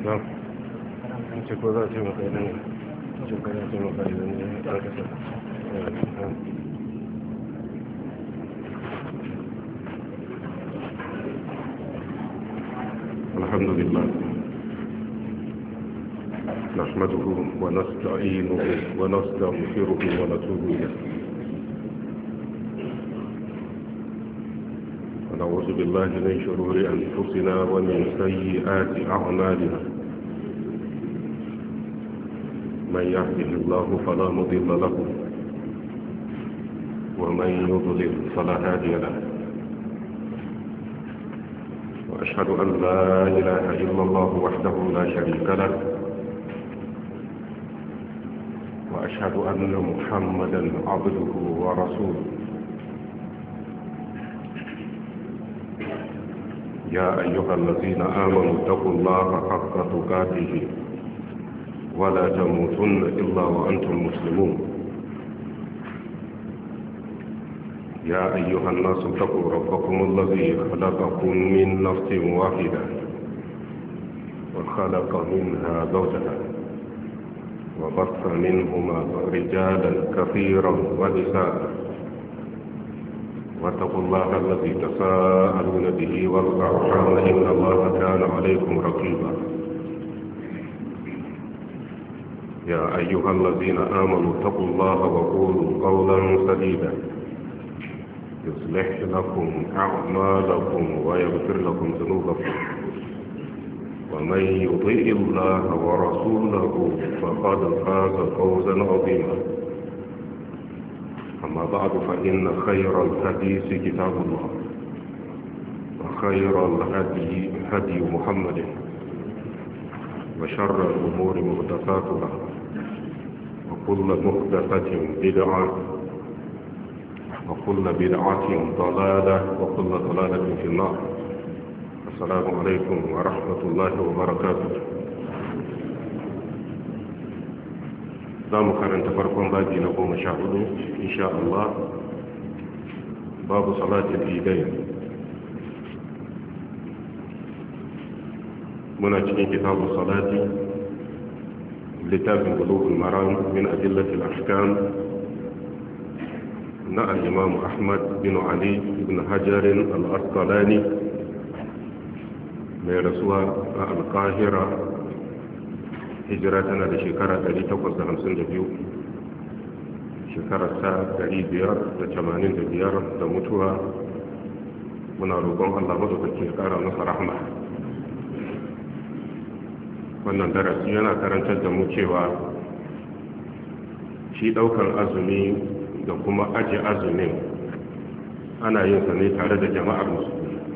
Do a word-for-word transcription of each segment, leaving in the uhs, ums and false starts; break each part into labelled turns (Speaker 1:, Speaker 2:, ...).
Speaker 1: نعم تكون ذات مقيدة تكون ذات مقيدة الحمد لله نحمده ونستعينه ونستغفره ونتوب إليه ونعوذ بالله من شرور أنفسنا ومن سيئات أعمالنا من يهده الله فلا مضل له ومن يضلل فلا هادي له وأشهد أن لا إله إلا الله وحده لا شريك له وأشهد أن محمدا عبده ورسوله يا أيها الذين آمنوا اتقوا الله حق تقاته ولا تموتن إلا وأنتم مسلمون يا أيها الناس اتقوا ربكم الذي خلقكم من نفس واحدة وخلق منها زوجها وبث منهما رجالا كثيرا ونساء واتقوا الله الذي تساءلون به والأرحام إن الله كان عليكم رقيبا يا أيها الذين آمنوا اتقوا الله وقولوا قولا سديدا يصلح لكم أعمالكم ويغفر لكم ذنوبكم ومن يطيع الله ورسوله فقد فاز فوزا عظيما أما بعد فإن خير الحديث كتاب الله وخير الهدي هدي محمد وشر الأمور محدثاتها وكل محدثة بدعة وكل بدعة ضلالة وكل ضلالة في النار. السلام عليكم ورحمة الله وبركاته. za mu karanta farkon babi na goma sha hudu insha Allah babu salatul idain. muna cikin kitabu salati littafin bulughul maram min adillatil ahkam na al-imam Ahmad bin Ali ibn Hajar al-Asqalani mai rasuwa a al-Qahira. hijira tana da shekara ɗari takwas da hamsin da biyu, shekarar ta ɗari biyar da tamanin da biyar da mutuwa. muna roƙon Allah madaukaki ya ƙara masa rahma. wannan darasi yana karantar da mu cewa shi ɗaukar azumi da kuma aji azumin ana yin sa ne tare da jama'ar musulmi.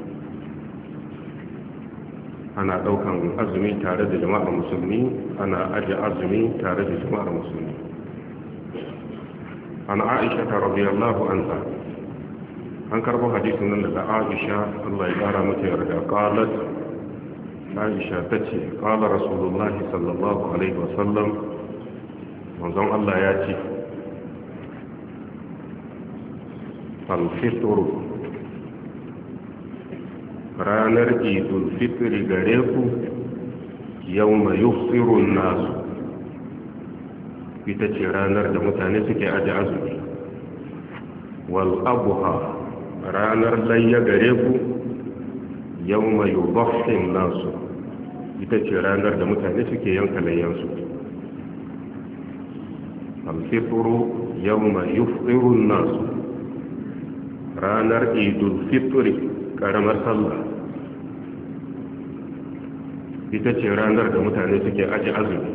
Speaker 1: ana daukan azumi tare da jama'ar musulmi, ana aje azumi tare da jama'ar musulmi. an Aisha ta radiyallahu anha, an karbo hadisin nan daga Aisha Allah ya kara mata yarda. qalat Aisha tace qala rasulullahi sallallahu alaihi wasallam, manzon Allah ya ce al-fitr, ranar idul fitri gare ku yawma yufsirun nasu, ita ce ranar da mutane suke aje azumi. wal adha, ranar layya gare ku yawma yudhhin nasu, ita ce ranar da mutane suke yanka layyansu. al fitru yawma yufsirun nasu, ranar idul fitri karamar sallah, ita ce ranar da mutane suke aji azumi.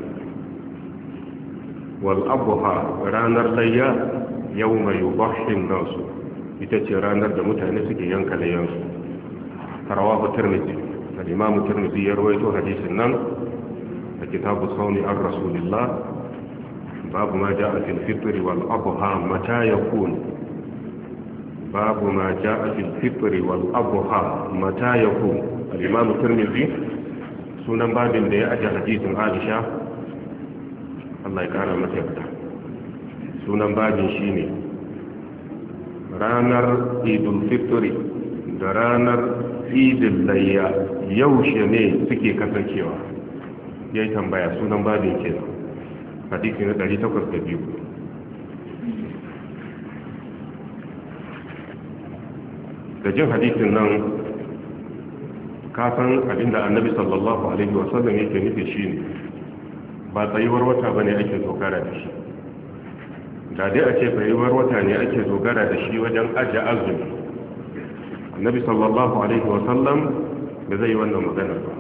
Speaker 1: wal adha, ranar layya yawma yudhhin nasu, ita ce ranar da mutane suke yanka layyansu. rawahu tirmidhi, al-imam tirmidhi ya rawaito hadisin nan a kitabu sawmi an rasulillah, babu ma ja'a fil fitr wal adha mata yakun. babu ma ja'a fil fitr wal adha mata yakun. al-imam tirmidhi sunan babin da ya aje hadisin Aisha Allah ya kara mata yarda. sunan babin shine ranar idul fitri da ranar idul layya yaushe ne suke kasancewa. yayi tambaya sunan babin kenan hadisi na ɗari takwas da biyu. da jin hadisin nan ka san abinda annabi sallallahu alaihi wasallam yake nufi shine ba tsayuwar wata bane ake dogara da shi. da dai a ce tsayuwar wata ne ake dogara da shi wajen ajiye azumi, annabi sallallahu alaihi wasallam da zai yi wannan magana ba.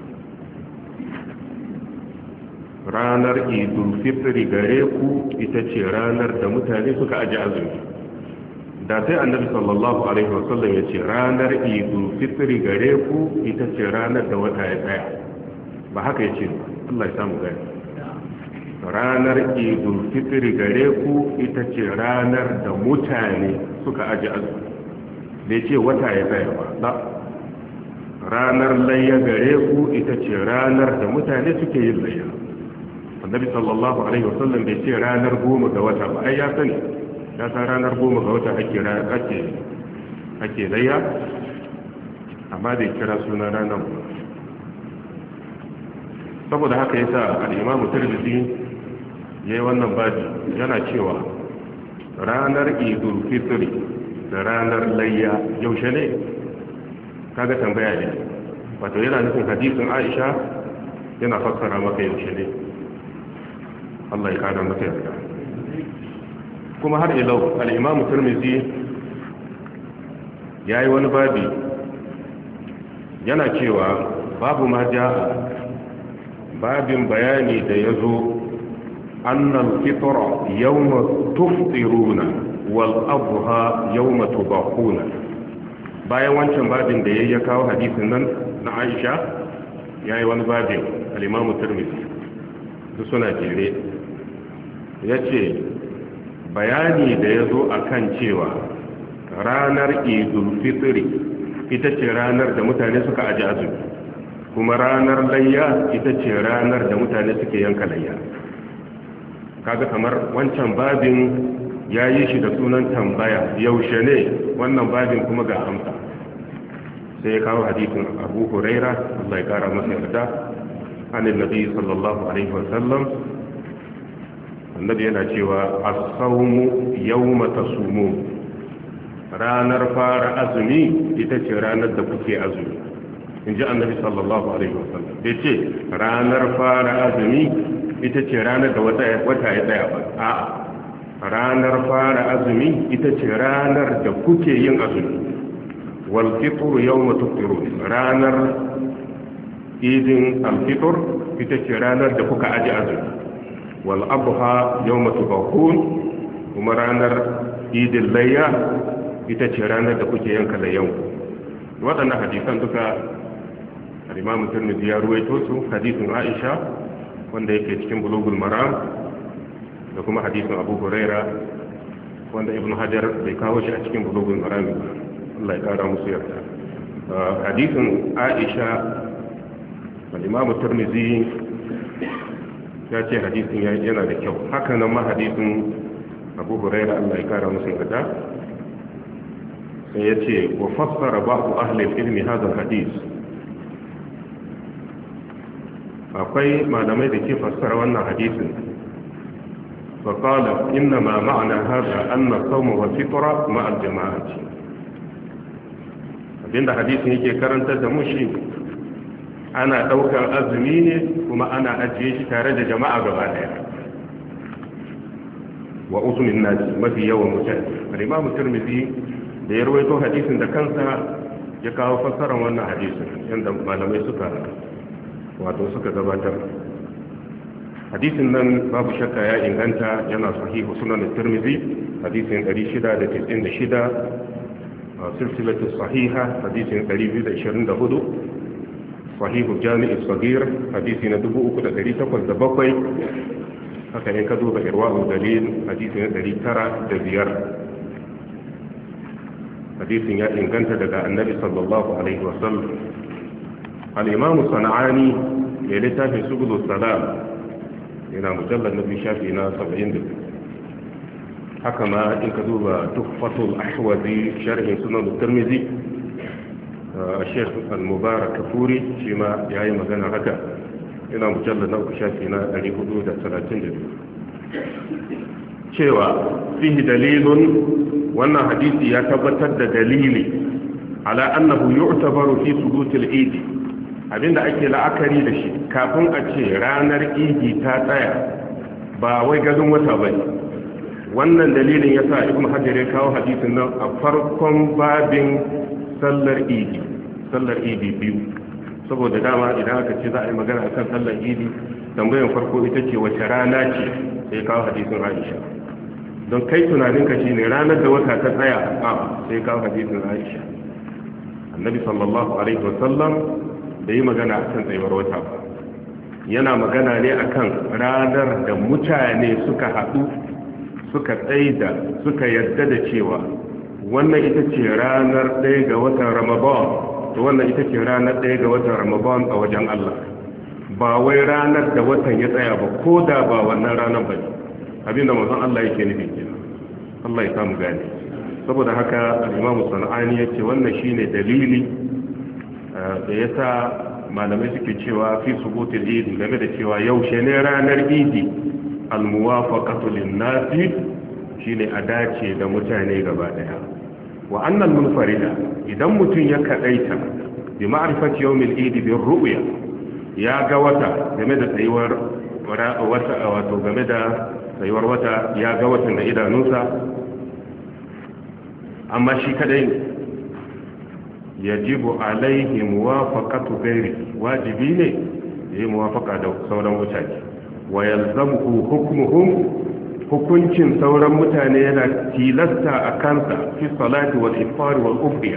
Speaker 1: ranar idul fitri gare ku ita ce ranar da mutane suka ajiye azumi. da sai annabi sallallahu alaihi wasallam ya ce ranar idul fitri gare ku ita ce ranar da wata ya tsaya, ba haka ya ce Allah ya samu gani. ranar idul fitri gare ku ita ce ranar da mutane suka ajiye azumi, da ce wata ya tsaya ba. ranar layya gare ku ita ce ranar da mutane suke yin layya. annabi sallallahu alaihi wasallam bai ce ranar goma ga wata ba, ai ya sani ya san ranar goma ga wata ake ake ake layya, amma bai kira suna ranar ba. saboda haka yasa al-Imam Tirmidhi yayi wannan baji yana cewa ranar Idul Fitr da ranar layya yaushe ne? kaga tambaya ne, wato yana nufin hadisin Aisha yana fassara maka yaushe ne. Allah ya kada maka yarda. kuma har ilau al-Imam Tirmidhi yayi wani babi yana cewa babu ma jaa babin bayani da yazo annal fitra yawma tufṭiruna wal adha yawma tudhahuna. bayan wancan babin da yayi ya kawo hadisin nan na Aisha yayi wani babin al-Imam Tirmidhi su suna jere yace bayani da yazo akan cewa ranar Idul Fitri ita ce ranar da mutane suka aji azumi, kuma ranar layya ita ce ranar da mutane suke yanka layya. kaga kamar wancan babin ya yi shi da sunan tambaya yaushe ne, wannan babin kuma ga amsa. sai ya kawo hadisin Abu Huraira Allah ya kara masa yarda annabi nabi sallallahu alaihi wasallam annabi yana cewa as-sawmu yawma tasumun. ranar fara azumi ita ce ranar da kuke azumi, inji annabi sallallahu alaihi wasallam. bai ce ranar fara azumi ita ce ranar da wata ya tsaya ba, a'a ranar fara azumi ita ce ranar da kuke yin azumi. wal fitr yawma tufṭirun, ranar idin al fitr ita ce ranar da kuka aji azumi. wal adha yawma tudhahun, kuma ranar idin layya ita ce ranar da kuke yanka layyan. waɗannan hadisan duka al-Imam Tirmidhi ya ruwaito su, hadisin Aisha wanda yake cikin Bulughul Maram da kuma hadisin Abu Huraira wanda Ibn Hajar bai kawo shi a cikin Bulughul Maram ba. Allah ya kara musu yarda. hadisin Aisha al-Imam Tirmidhi ya ce hadisin yana da kyau, haka nan ma hadisin Abu Huraira Allah ya kara musu yarda sai ya ce wa fassara ba'du ahli al-ilmi hadha al-hadith. akwai malamai da ke fassara wannan hadisin fa qala inna ma ma'ana hadha anna sawma wa fitra ma'a al-jama'ati. abinda hadisin yake karantar da mu shi ana daukar azumi ne kuma ana ajiye shi tare da jama'a gaba daya wa uzumin nasi, mafi yawan mutane. al-Imam Tirmidhi da ya rawaito hadisin da kansa ya kawo fassarar wannan hadisin yanda malamai suka wato suka gabatar. hadisin nan babu shakka ya inganta, yana sahihu sunan Tirmidhi hadisin ɗari shida da tis'in da shida, silsilatu sahiha hadisin ɗari biyu da ishirin da hudu, sahihu jami'i sagir hadisi na dubu uku da ɗari takwas da bakwai, haka ne ka duba irwa'u dalil hadisi na ɗari tara da biyar. hadisin ya inganta daga annabi sallallahu alaihi wasallam. al-imam sana'ani ya littafin subul salam yana mujallar nabi shafi na saba'in da haka ma in ka duba tuhfatul ahwazi sharhin sunan tirmidhi Sheikh al-Mubarak Kafuri shi ma yayi magana haka ina mujallar na uku shafi na ɗari hudu da talatin da biyu cewa fihi dalilun wannan hadisi ya tabbatar da dalili ala annahu yu'tabaru fi subutil idi abinda ake la'akari da shi kafin a ce ranar idi ta tsaya ba wai gadon wata bane wannan dalilin yasa ibnu hajar ya kawo hadisin nan a farkon babin sallar idi sallar idi biyu saboda dama idan aka ce za a yi magana akan sallar idi tambayar farko ita ce wace rana ce sai kawo hadisin Aisha don kai tunaninka shi ne ranar da wata ta tsaya a sai kawo hadisin Aisha annabi sallallahu alaihi wasallam da yi magana akan tsayuwar wata ba yana magana ne akan ranar da mutane suka haɗu suka tsaida suka yadda da cewa wannan ita ce ranar ɗaya ga watan Ramadan to wannan ita ce ranar ɗaya ga watan Ramadan a wajen Allah ba wai ranar da watan ya tsaya ba ko da ba wannan ranar ba ne abinda manzon Allah yake nufi kenan Allah ya samu gane saboda haka al-Imam Sanani yace wannan shine dalili da yasa malamai suke cewa fi subutul idi game da cewa yaushe ne ranar idi al-muwafaqatu lin-nasi shine a dace da mutane gaba daya wa annal munfarida idan mutun ya kadaita bi ma'rifati yawmil idi bir ru'ya ya ga wata game da tsayuwar wata wato game da tsayuwar wata ya ga watan da idanunsa amma shi kadai yajibu alaihi muwafaqatu ghairi wajibi ne yayi muwafaqa da sauran mutane wa yalzamuhu hukmuhum hukuncin sauran mutane yana tilasta a kansa fi salati wal iftar wal ufriya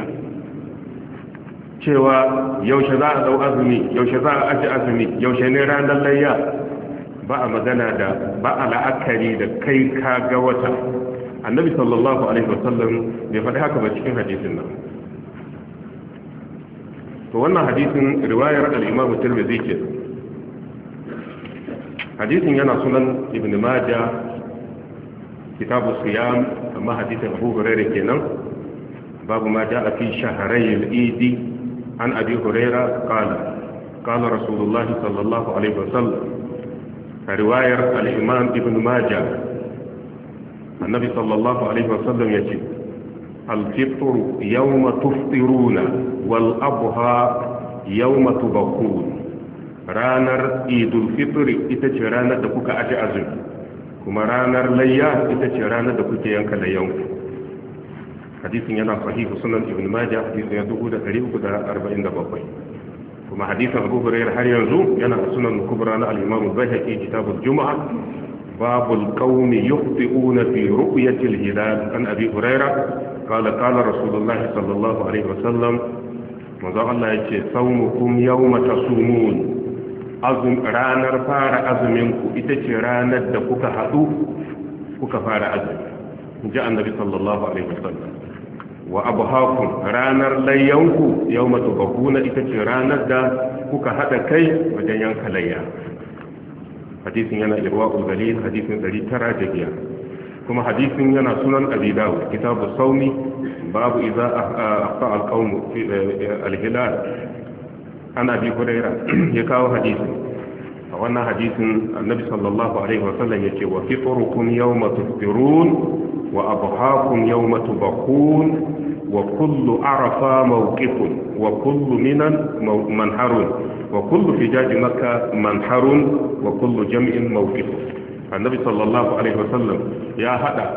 Speaker 1: cewa yaushe za a dau azumi yaushe za a aji azumi yaushe ne ranar layya ba a magana da ba a la'akari da kai ka ga wata annabi sallallahu alaihi wasallam bai faɗi haka ba cikin hadisin nan to wannan hadisin riwayar al-Imam Tirmidhi ce hadisin yana sunan Ibn Majah kitabu siyam amma hadisin Abu Hurairah kenan babu ma ja'a fi shahrayil idi an Abi Hurairah qala qala Rasulullah sallallahu alaihi wasallam riwayar al-Imam Ibn Majah annabi sallallahu alaihi wasallam yace al-fitru yawma tufṭiruna wal adha yawma tubakun ranar idul fitri ita ce ranar da kuka aje azumi kuma ranar layya ita ce ranar da kuke yanka layyanku hadisin yana sahihu sunan ibn majah hadisin dubu da ɗari uku da arba'in da bakwai kuma hadisin abu hurairah har yanzu yana sunan kubra na al-imam al-bayhaqi kitabul jumu'ah babul qaumi yukhti'una fi ru'yati al-hilal an abi hurairah qala qala rasulullah sallallahu alaihi wasallam manzo Allah yace sawmukum yawma tasumun azum ranar fara azuminku ita ce ranar da kuka haɗu kuka fara azumi ji annabi sallallahu alaihi wasallam wa abhakum ranar layyanku yawma tubakuna ita ce ranar da kuka haɗa kai wajen yanka layya hadisin yana irwaul galil hadisin ɗari tara da biyar kuma hadisin yana sunan abi dawud kitabu sawmi babu idza aqa al-qawm fi al-hilal ana bi huraira ya kawo hadisi a wannan hadisin annabi sallallahu alaihi wasallam yace wa fitrukum yawma tufṭirun wa adhahakum yawma tubakun wa kullu arafa mawqifun wa kullu minan manharun wa kullu fijaj makkah manharun wa kullu jam'in mawqifun annabi sallallahu alaihi wasallam ya hada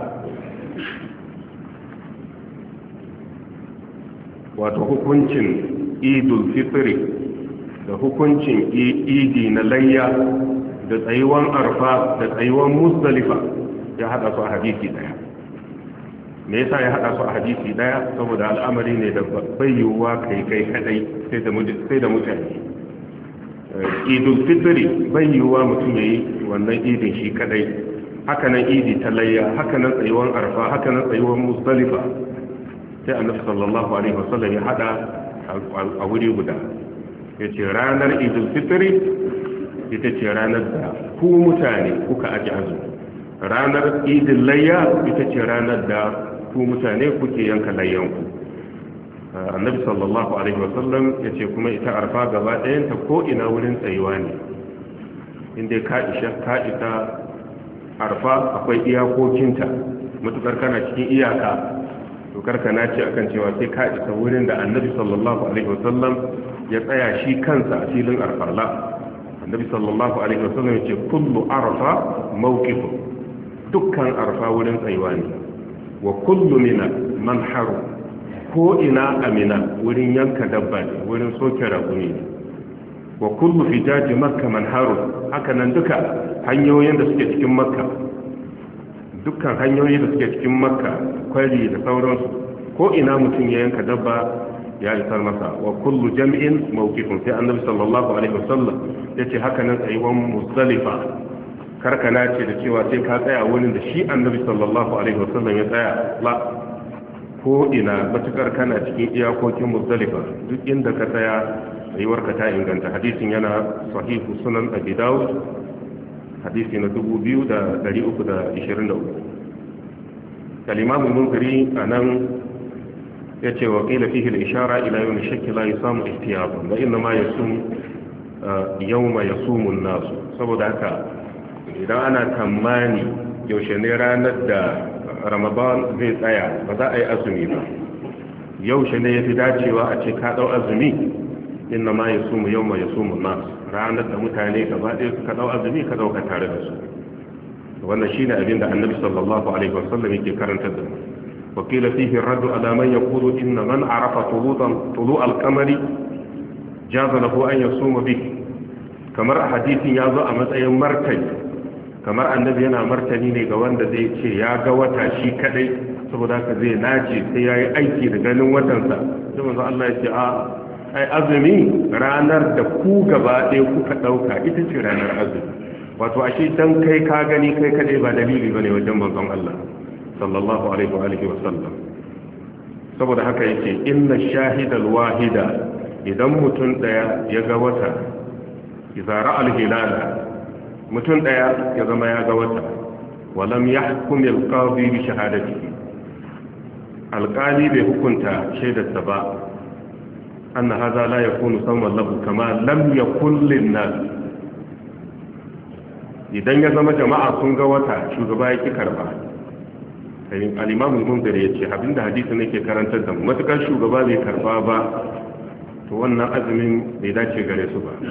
Speaker 1: wato hukuncin idul fitri da hukuncin idi na layya da tsayuwan arfa da tsayuwan musdalifa ya hada su a hadisi daya me yasa ya hada su a hadisi daya saboda al'amari ne da bai yiwuwa kai kai kadai sai da sai da mutane idul fitri bai yiwuwa mutum yayi wannan idin shi kadai haka nan idi ta layya haka nan tsayuwan arfa haka nan tsayuwan musdalifa sai annabi sallallahu alaihi wasallam ya hada a wuri guda yace ranar idul fitri ita ce ranar da ku mutane kuka aji azumi ranar idul layya ita ce ranar da ku mutane kuke yanka layyanku annabi sallallahu alaihi wasallam yace kuma ita arfa gaba ɗayan ta ko ina wurin tsayuwa ne inda ka isha ka isa arfa akwai iyakokinta mutukar kana cikin iyaka to karka nace akan cewa sai ka isa wurin da annabi sallallahu alaihi wasallam ya tsaya shi kansa a filin arfarla. annabi sallallahu alaihi wasallam ya ce kullu arfa mawqif, dukkan arfa wurin tsayuwa ne, wa kullu mina manharu, ko ina amina wurin yanka dabba ne, wurin soke raƙumi ne, wa kullu fijaji makka manharu, haka nan duka hanyoyin da suke cikin makka dukkan hanyoyi da suke cikin makka kwari da sauransu ko ina mutum ya yanka dabba ya isar masa. wa kullu jam'in mawqifun, sai annabi sallallahu alaihi wasallam yace haka nan tsayuwan muzdalifa karkana ce da cewa sai ka tsaya wurin da shi annabi sallallahu alaihi wasallam ya tsaya la, ko ina matukar kana cikin iyakokin muzdalifa duk inda ka tsaya tsayuwarka ta inganta. hadisin yana sahihu sunan abi dawud hadisi na dubu biyu da dari uku da ishirin da uku. kalimamun munziri a nan ya ce wa ƙila fihi al-ishara ila yawm shakki la yusamu ihtiyab wa inna ma yasum yawma yasumun nasu. saboda haka idan ana tamani yaushe ne ranar da ramadan zai tsaya ba za a yi azumi ba, yaushe ne yafi dacewa a ce ka dau azumi, inna ma yasumu yawma yasumun nasu, ranar da mutane gaba ɗaya suka dau azumi ka dauka tare da su. wannan shine abin da annabi sallallahu alaihi wasallam yake karantar da mu. وقيل فيه الرد على من يقول إن من عرف طلوع القمر جاز له أن يصوم به. كما حديث يازو أمسأي مرتين كما النبي أنا مرتني لغوان دا زي شي يا غوتا شي كدي saboda haka zai nace sai yayi aiki da ganin watansa. sai manzo Allah ya ce a ai azumi ranar da ku gaba ɗaya kuka dauka ita ce ranar azumi. wato ashe dan kai ka gani kai kadai ba dalili bane wajen manzon Allah sallallahu alaihi wa alihi wa sallam. saboda haka yake inna shahidal wahida, idan mutum daya ya ga wata, idza ra'a al-hilala, mutum daya ya zama ya ga wata, wa lam yahkum al-qadi bi shahadatihi, alqali bai hukunta shaidarsa ba, anna hadha la yakunu sawman lahu kama lam yakun lin-nas. idan ya zama jama'a sun ga wata, shugaba yake karba, al-imam al-munzir yace abinda hadisi nake karantar da mu, matukar shugaba bai karba ba to wannan azumin bai dace gare su ba,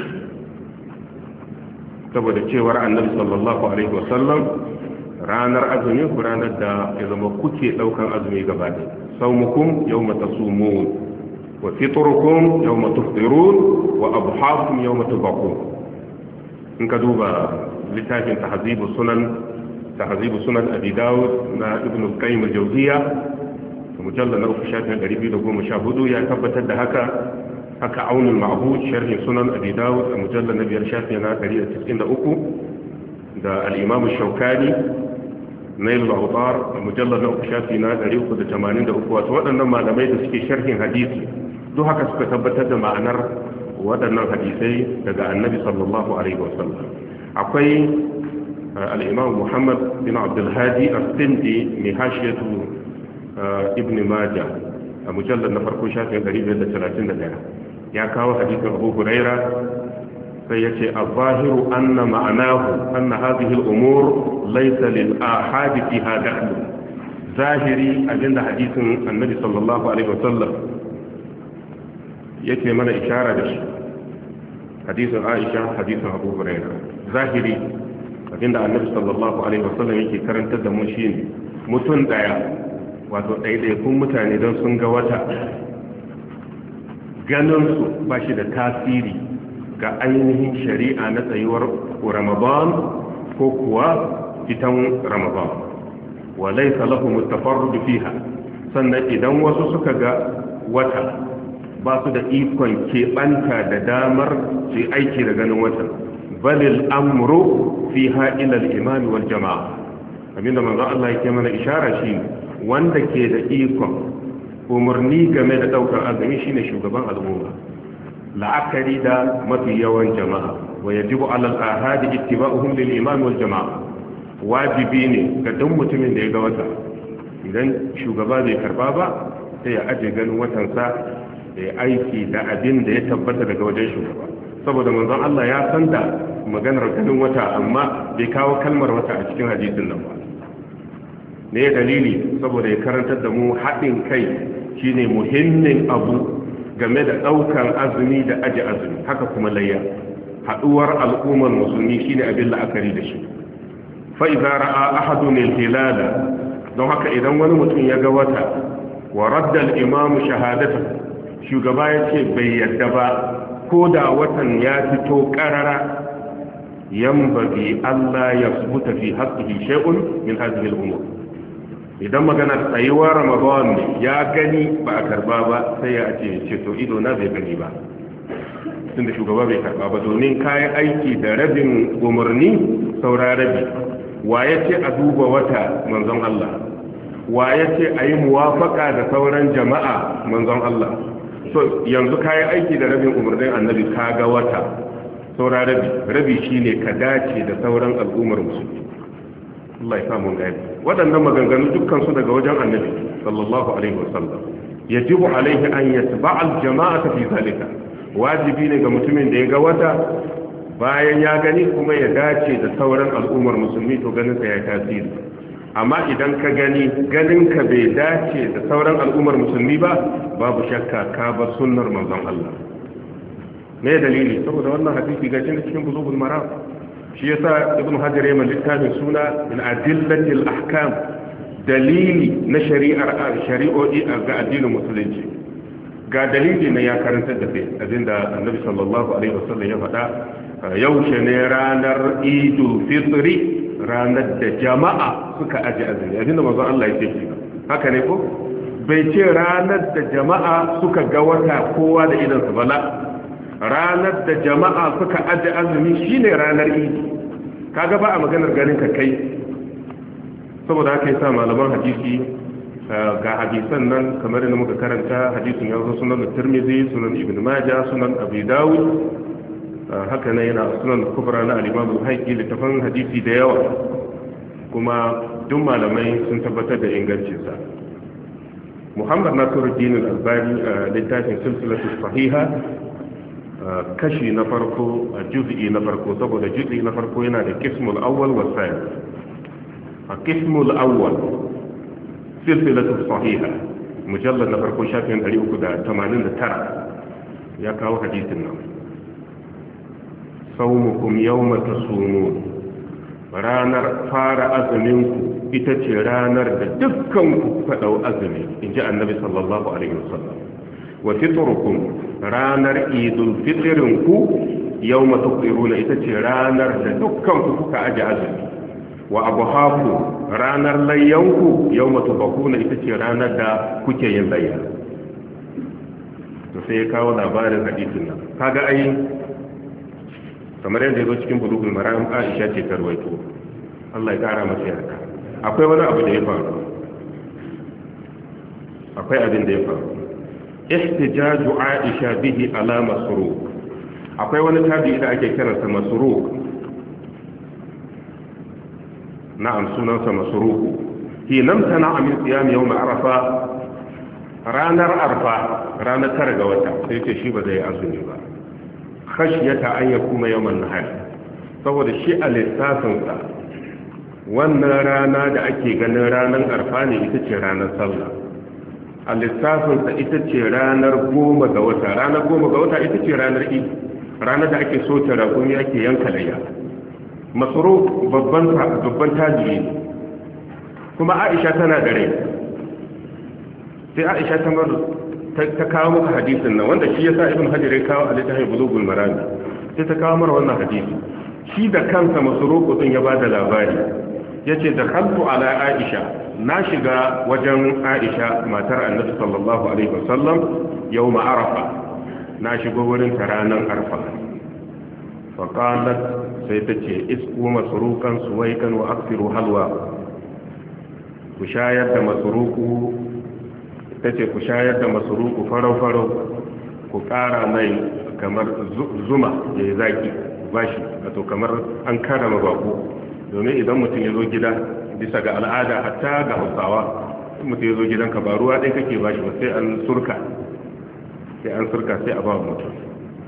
Speaker 1: saboda cewar annabi sallallahu alaihi wasallam ranar azumi ku ranar da ya zama kuke daukan azumi gaba da saumukum yawma tasumun wa fitrukum yawma tufṭirun wa adhakum yawma tubaqun. in ka duba littafin tahzibus sunan تهذيب سنن أبي داود مع ابن القيم الجوزية مجلد نرف شاتنا قريبي لقوم مشاهدو يا كبت هكا هكا عون المعبود شرح سنن أبي داود مجلد نبي شاتنا قريبا تسعين أكو دا الإمام الشوكاني نيل الأوطار مجلد نرف شاتنا قريبا تمانين أكو وأنا ما لميت في شرح حديثي دو هكا سكتبت معنى ودنا حديثي دا النبي صلى الله عليه وسلم. أقوي الإمام محمد بن عبد الهادي السندي من حاشية ابن ماجه مجلد نفر كوشات قريب إلى ثلاثين دقيقة يا كاو حديث أبو هريرة فيأتي الظاهر أن معناه أن هذه الأمور ليس للآحاد فيها دخل. ظاهري أجند حديث النبي صلى الله عليه وسلم يأتي من إشارة لشيء حديث عائشة حديث أبو هريرة. ظاهري abinda annabi sallallahu alaihi wasallam yake karantar da mu shine mutum daya wato ɗaiɗaikun mutane don sun ga wata ganin su ba shi da tasiri ga ainihin shari'a na tsayuwar Ramadan ko kuwa fitan Ramadan, wa laysa lahu mutafarrid fiha. sannan idan wasu suka ga wata ba su da ikon keɓanta da damar su aiki da ganin watan, balil amru fiha ila al-imam wal jama'a. abinda manzo Allah yake mana ishara shi wanda ke da ikon umarni game da daukar azumi shine shugaban al'umma, la'akari da mafi yawan jama'a. wa yajibu ala al-ahadi ittiba'uhum lil imam wal jama'a. wajibi ne ga duk mutumin da ya ga wata, idan shugaba bai karba ba sai ya aje ganin watansa da ya aiki da abin da ya tabbata daga wajen shugaba, saboda manzon Allah ya san da maganar ganin wata amma bai kawo kalmar wata a cikin hadisin nan ba. ne dalili saboda ya karantar da mu haɗin kai shine muhimmin abu game da ɗaukar azumi da aji azumi, haka kuma layya. haɗuwar al'ummar musulmi shine abin la'akari da shi. fa idza ra'a ahadun al-hilala, don haka idan wani mutum ya ga wata wa radda al-imam shahadatu, shugaba ya ce bai yadda ba ko da watan ya fito karara, yambagi Allah ya subuta fi haqqihi shay'un min hadhihi al-umur. idan magana tsayuwar ramadan ne ya gani ba a karba ba, sai ya ce ce to ido na bai gani ba, tunda shugaba bai karba ba, domin kayi aiki da rabin umarni saura rabi. wa ya ce a duba wata? manzon Allah. wa ya ce a yi muwafaka da sauran jama'a? manzon Allah. so yanzu kayi aiki da rabin umarnin annabi, ka ga wata saura rabi. rabi shine ka dace da sauran al'ummar musulmi. Allah ya samu gani. waɗannan maganganu dukkan su daga wajen annabi sallallahu alaihi wasallam. yajibu alaihi an yatba'a al-jama'ata fi zalika. wajibi ne ga mutumin da ya ga wata, bayan ya gani kuma ya dace da sauran al'ummar musulmi, to ganin sa ya tasiri. amma idan ka gani ganin ka bai dace da sauran al'ummar musulmi ba, babu shakka ka ba sunnar manzon Allah. me dalili? saboda wannan hadisi ga cikin bulugul maram. shi yasa ibn hajar ya mallaka littafin suna min adillatil ahkam, dalili na shari'ar shari'o'i ga addinin musulunci. ga dalili na ya karanta da kai abinda annabi sallallahu alaihi wasallam ya faɗa. yaushe ne ranar idul fitri? ranar da jama'a suka aje azumi, abinda manzon Allah ya ce haka ne ko? bai ce ranar da jama'a suka ga wata kowa da idansa bala. ranar da jama'a suka aje azumi shine ranar idi. kaga ba a maganar ganin ka kai. saboda haka yasa malaman hadisi ga hadisan nan kamar da muka karanta, hadisin ya zo sunan Tirmidhi, sunan Ibn Majah, sunan Abi Dawud, haka ne yana sunan Kubra na al-Imam al-Haiki, littafan hadisi da yawa, kuma duk malamai sun tabbatar da ingancinsa. Muhammad Nasiruddin al-Albani a littafin silsilatu sahiha kashi na farko, juz'i na farko, saboda juz'i na farko yana da qismul awwal wa thani. a qismul awwal silsilatu sahiha mujallad na farko shafin ɗari uku da tamanin da tara ya kawo hadisin nan. saumukum yawma tasumun, ranar fara azuminku ita ce ranar da dukkan ku faɗau azumi, inji annabi sallallahu alaihi wasallam. wa fitrukum, ranar idul fitrinku yawma tuqiruna, ita ce ranar da dukkan ku kuka aje azumi. wa abuhaku, ranar layyanku yawma tubakuna, ita ce ranar da kuke yin layya. to sai ya kawo labarin hadisin nan. kaga ai kamar yadda ya zo cikin bulugul maram, Aisha ce ta rawaito, Allah ya kara masa yarda. akwai wani abu da ya faru akwai abin da ya faru ihtijaju Aisha bihi ala Masruq. akwai wani tabi'i da ake kiransa Masruq, na'am sunansa Masruq. hi lam tana min siyam yawm arafa, ranar arfa, ranar tara ga wata, sai ce shi ba zai azumi ba, khashyata an yakuma yawman nahar, saboda shi a lissafinsa wannan rana da ake ganin ranar arfa ne ita ce ranar sallah. a lissafinsa ita ce ranar goma ga wata, ranar goma ga wata ita ce ranar idi, ranar da ake so ta ragumi ake yanka layya. Masruq babban babban tajiri ne, kuma Aisha tana da rai. sai Aisha ta mar ta kawo muka hadisin nan, wanda shi yasa Ibn Hajar ya kawo a littafin Bulughul Maram, sai ta kawo mar wannan hadisi. shi da kansa Masruq din ya bada labari, yace da khaltu ala Aisha, na shiga wajen Aisha matar Annabi sallallahu alaihi wasallam yawm Arafa, na shigo wurin ta ranar Arfa. fa qalat, sai tace isku Masruqan suwaikan wa aksiru halwa, ku shayar da Masruqu, tace ku shayar da Masruqu farau farau, ku kara mai kamar zuma yayi zaki bashi, wato kamar an karama bako. domin idan mutum ya zo gida bisa ga al'ada, hatta ga Hausawa, mutum ya zo gidanka ba ruwa ɗaya kake ba shi ba, sai an surka sai an surka sai a ba mutum.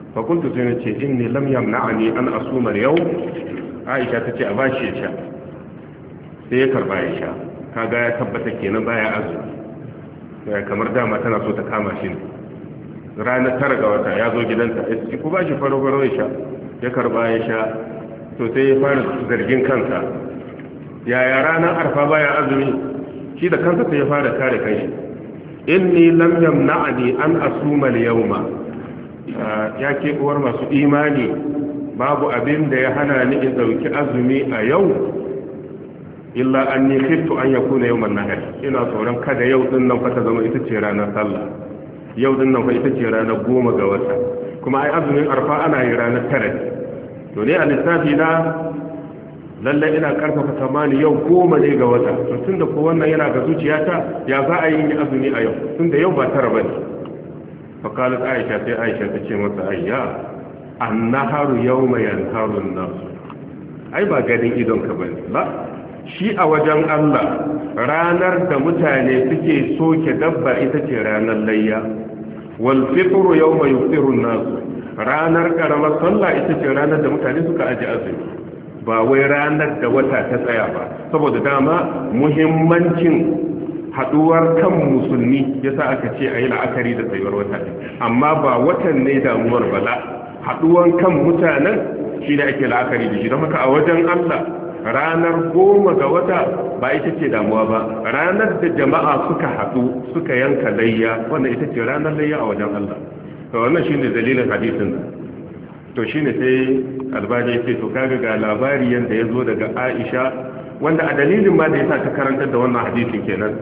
Speaker 1: fa kuntu sai nace inni lam yamna'ani an asuma yau Aisha tace a bashi ya sha sai ya karba ya sha kaga ya tabbata kenan baya azumi kamar dama tana so ta kama shi ranar tara ga wata ya zo gidanta ya ce ku bashi faro-faro ya sha ya karba ya sha to sai ya fara zargin kansa yaya ranar arfa baya azumi shi da kansa sai ya fara kare kai inni lam yamna'ani an asuma al-yawma ya ke uwar masu imani babu abin da ya hana ni in dauki azumi a yau illa anni khiftu an yakuna yawman nahar ina tsoron kada yau din nan fa ta zama ita ce ranar sallah yau din nan fa ita ce ranar goma ga wata kuma ai azumin arfa ana yi ranar tara to ne a lissafi na lalle ina karfafa tamani yau goma ne ga wata to tunda ko wannan yana ga zuciyata ya za a yi azumi a yau tunda yau ba tara bane fa qalat aisha sai aisha ta ce masa ayya annaharu yawma yanharu an-nas ai ba gadin idon ka bane ba shi a wajen Allah ranar da mutane suke soke dabba ita ce ranar layya wal fitru yawma yuftiru an-nas ranar karamar sallah ita ce ranar da mutane suka aje azumi ba wai ranar da wata ta tsaya ba saboda dama muhimmancin haduwar kan musulmi yasa aka ce ayi la'akari da tsayuwar wata amma ba watan ne damuwar bala haduwan kan mutanen shi da ake la'akari da shi don haka a wajen Allah ranar goma ga wata ba ita ce damuwa ba ranar da jama'a suka haɗu suka yanka layya wannan ita ce ranar layya a wajen Allah to wannan shine dalilin hadisin to shine sai albani yake to kaga ga labari yanda yazo daga Aisha wanda a dalilin ma da yasa ta karantar da wannan hadisin kenan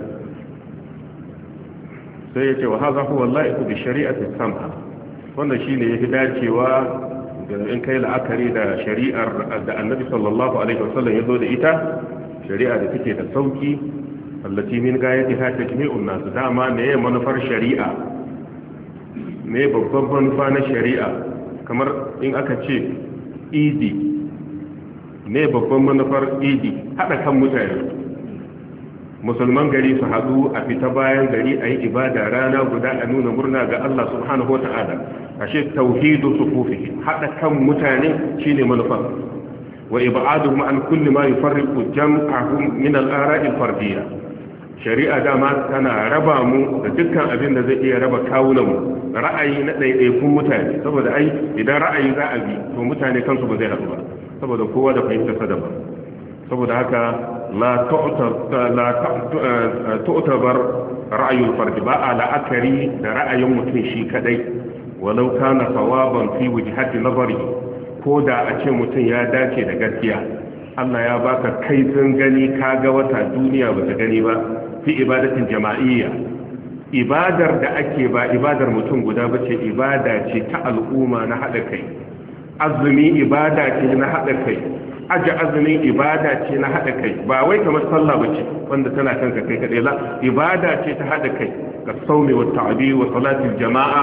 Speaker 1: sai yace wa hadha huwa la'iqu bi shari'ati samha wannan shine yafi dacewa in kai la'akari da shari'ar da annabi sallallahu alaihi wasallam ya zo da ita shari'a da take da sauki allati min gayatiha tajmi'un nas dama ne manufar shari'a ne babban manufa na shari'a kamar in aka ce idi ne babban manufar idi hada kan mutane musulman gari su haɗu a fita bayan gari a yi ibada rana guda a nuna murna ga Allah subhanahu wa ta'ala ashe tauhidu sufufi haɗa kan mutane shine manufa wa ib'aduhum an kulli ma yufarriqu jam'ahum min al-ara'i al-fardiyya shari'a dama tana raba mu da dukkan abin da zai iya raba kawunan mu ra'ayi na ɗaiɗaikun mutane saboda ai idan ra'ayi za a bi to mutane kansu ba zai haɗu ba saboda kowa da fahimtar sa daban saboda haka la tu'tabar ra'ayul fardi ba a la'akari da ra'ayin mutum shi kadai walau kana sawaban fi wajhati nazari ko da a ce mutum ya dace da gaskiya Allah ya baka kaifin gani kaga wata duniya ba ta gani ba fi ibadatin jama'iyya ibadar da ake ba ibadar mutum guda bace ibada ce ta al'umma na hada kai azumi ibada ce na hada kai aje azumin ibada ce na hada kai ba wai kamar sallah bace wanda tana kanka kai kadai la ibada ce ta hada kai ka saumi wa ta'bi wa salatul jama'a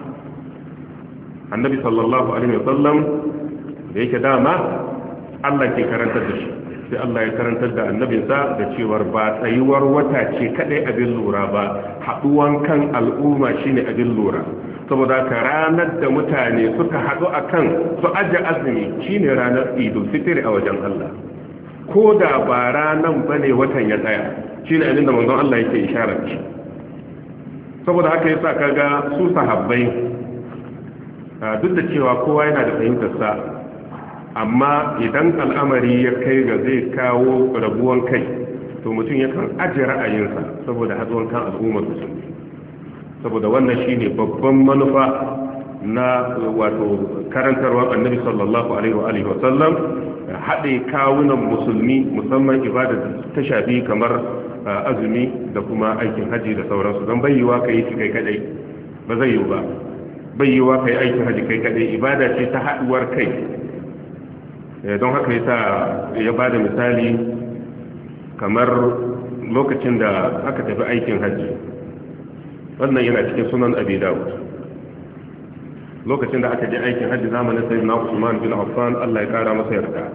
Speaker 1: annabi sallallahu alaihi wasallam da yake dama Allah ke karantar da shi sai Allah ya karantar da annabinsa da cewar ba tsayuwar wata ce kadai abin lura ba haduwan kan al'umma shine abin lura saboda ka ranar da mutane suka haɗu a kan su aje azumi shine ranar idul fitr a wajen Allah ko da ba ranar bane watan ya tsaya shine abin da manzon Allah yake isharar shi saboda haka yasa kaga su sahabbai duk da cewa kowa yana da fahimtar sa amma idan al'amari ya kai ga zai kawo rabuwan kai to mutum yakan aje ra'ayinsa saboda haɗuwan kan al'ummar musulmi saboda wannan shine babban manufa na wato karantarwar annabi sallallahu alaihi wa alihi wa sallam haɗe kawunan musulmi musamman ibada ta shafi kamar azumi da kuma aikin haji da sauransu don bayyawa kai shi kai kadai ba zai yi ba bayyawa kai aikin haji kai kadai ibada ce ta haɗuwar kai don haka yasa ya bada misali kamar lokacin da aka tafi aikin haji wannan yana cikin sunan abi dawud lokacin da aka je aikin hajji zamanin sayyidina Usman bin Affan Allah ya kara masa yarda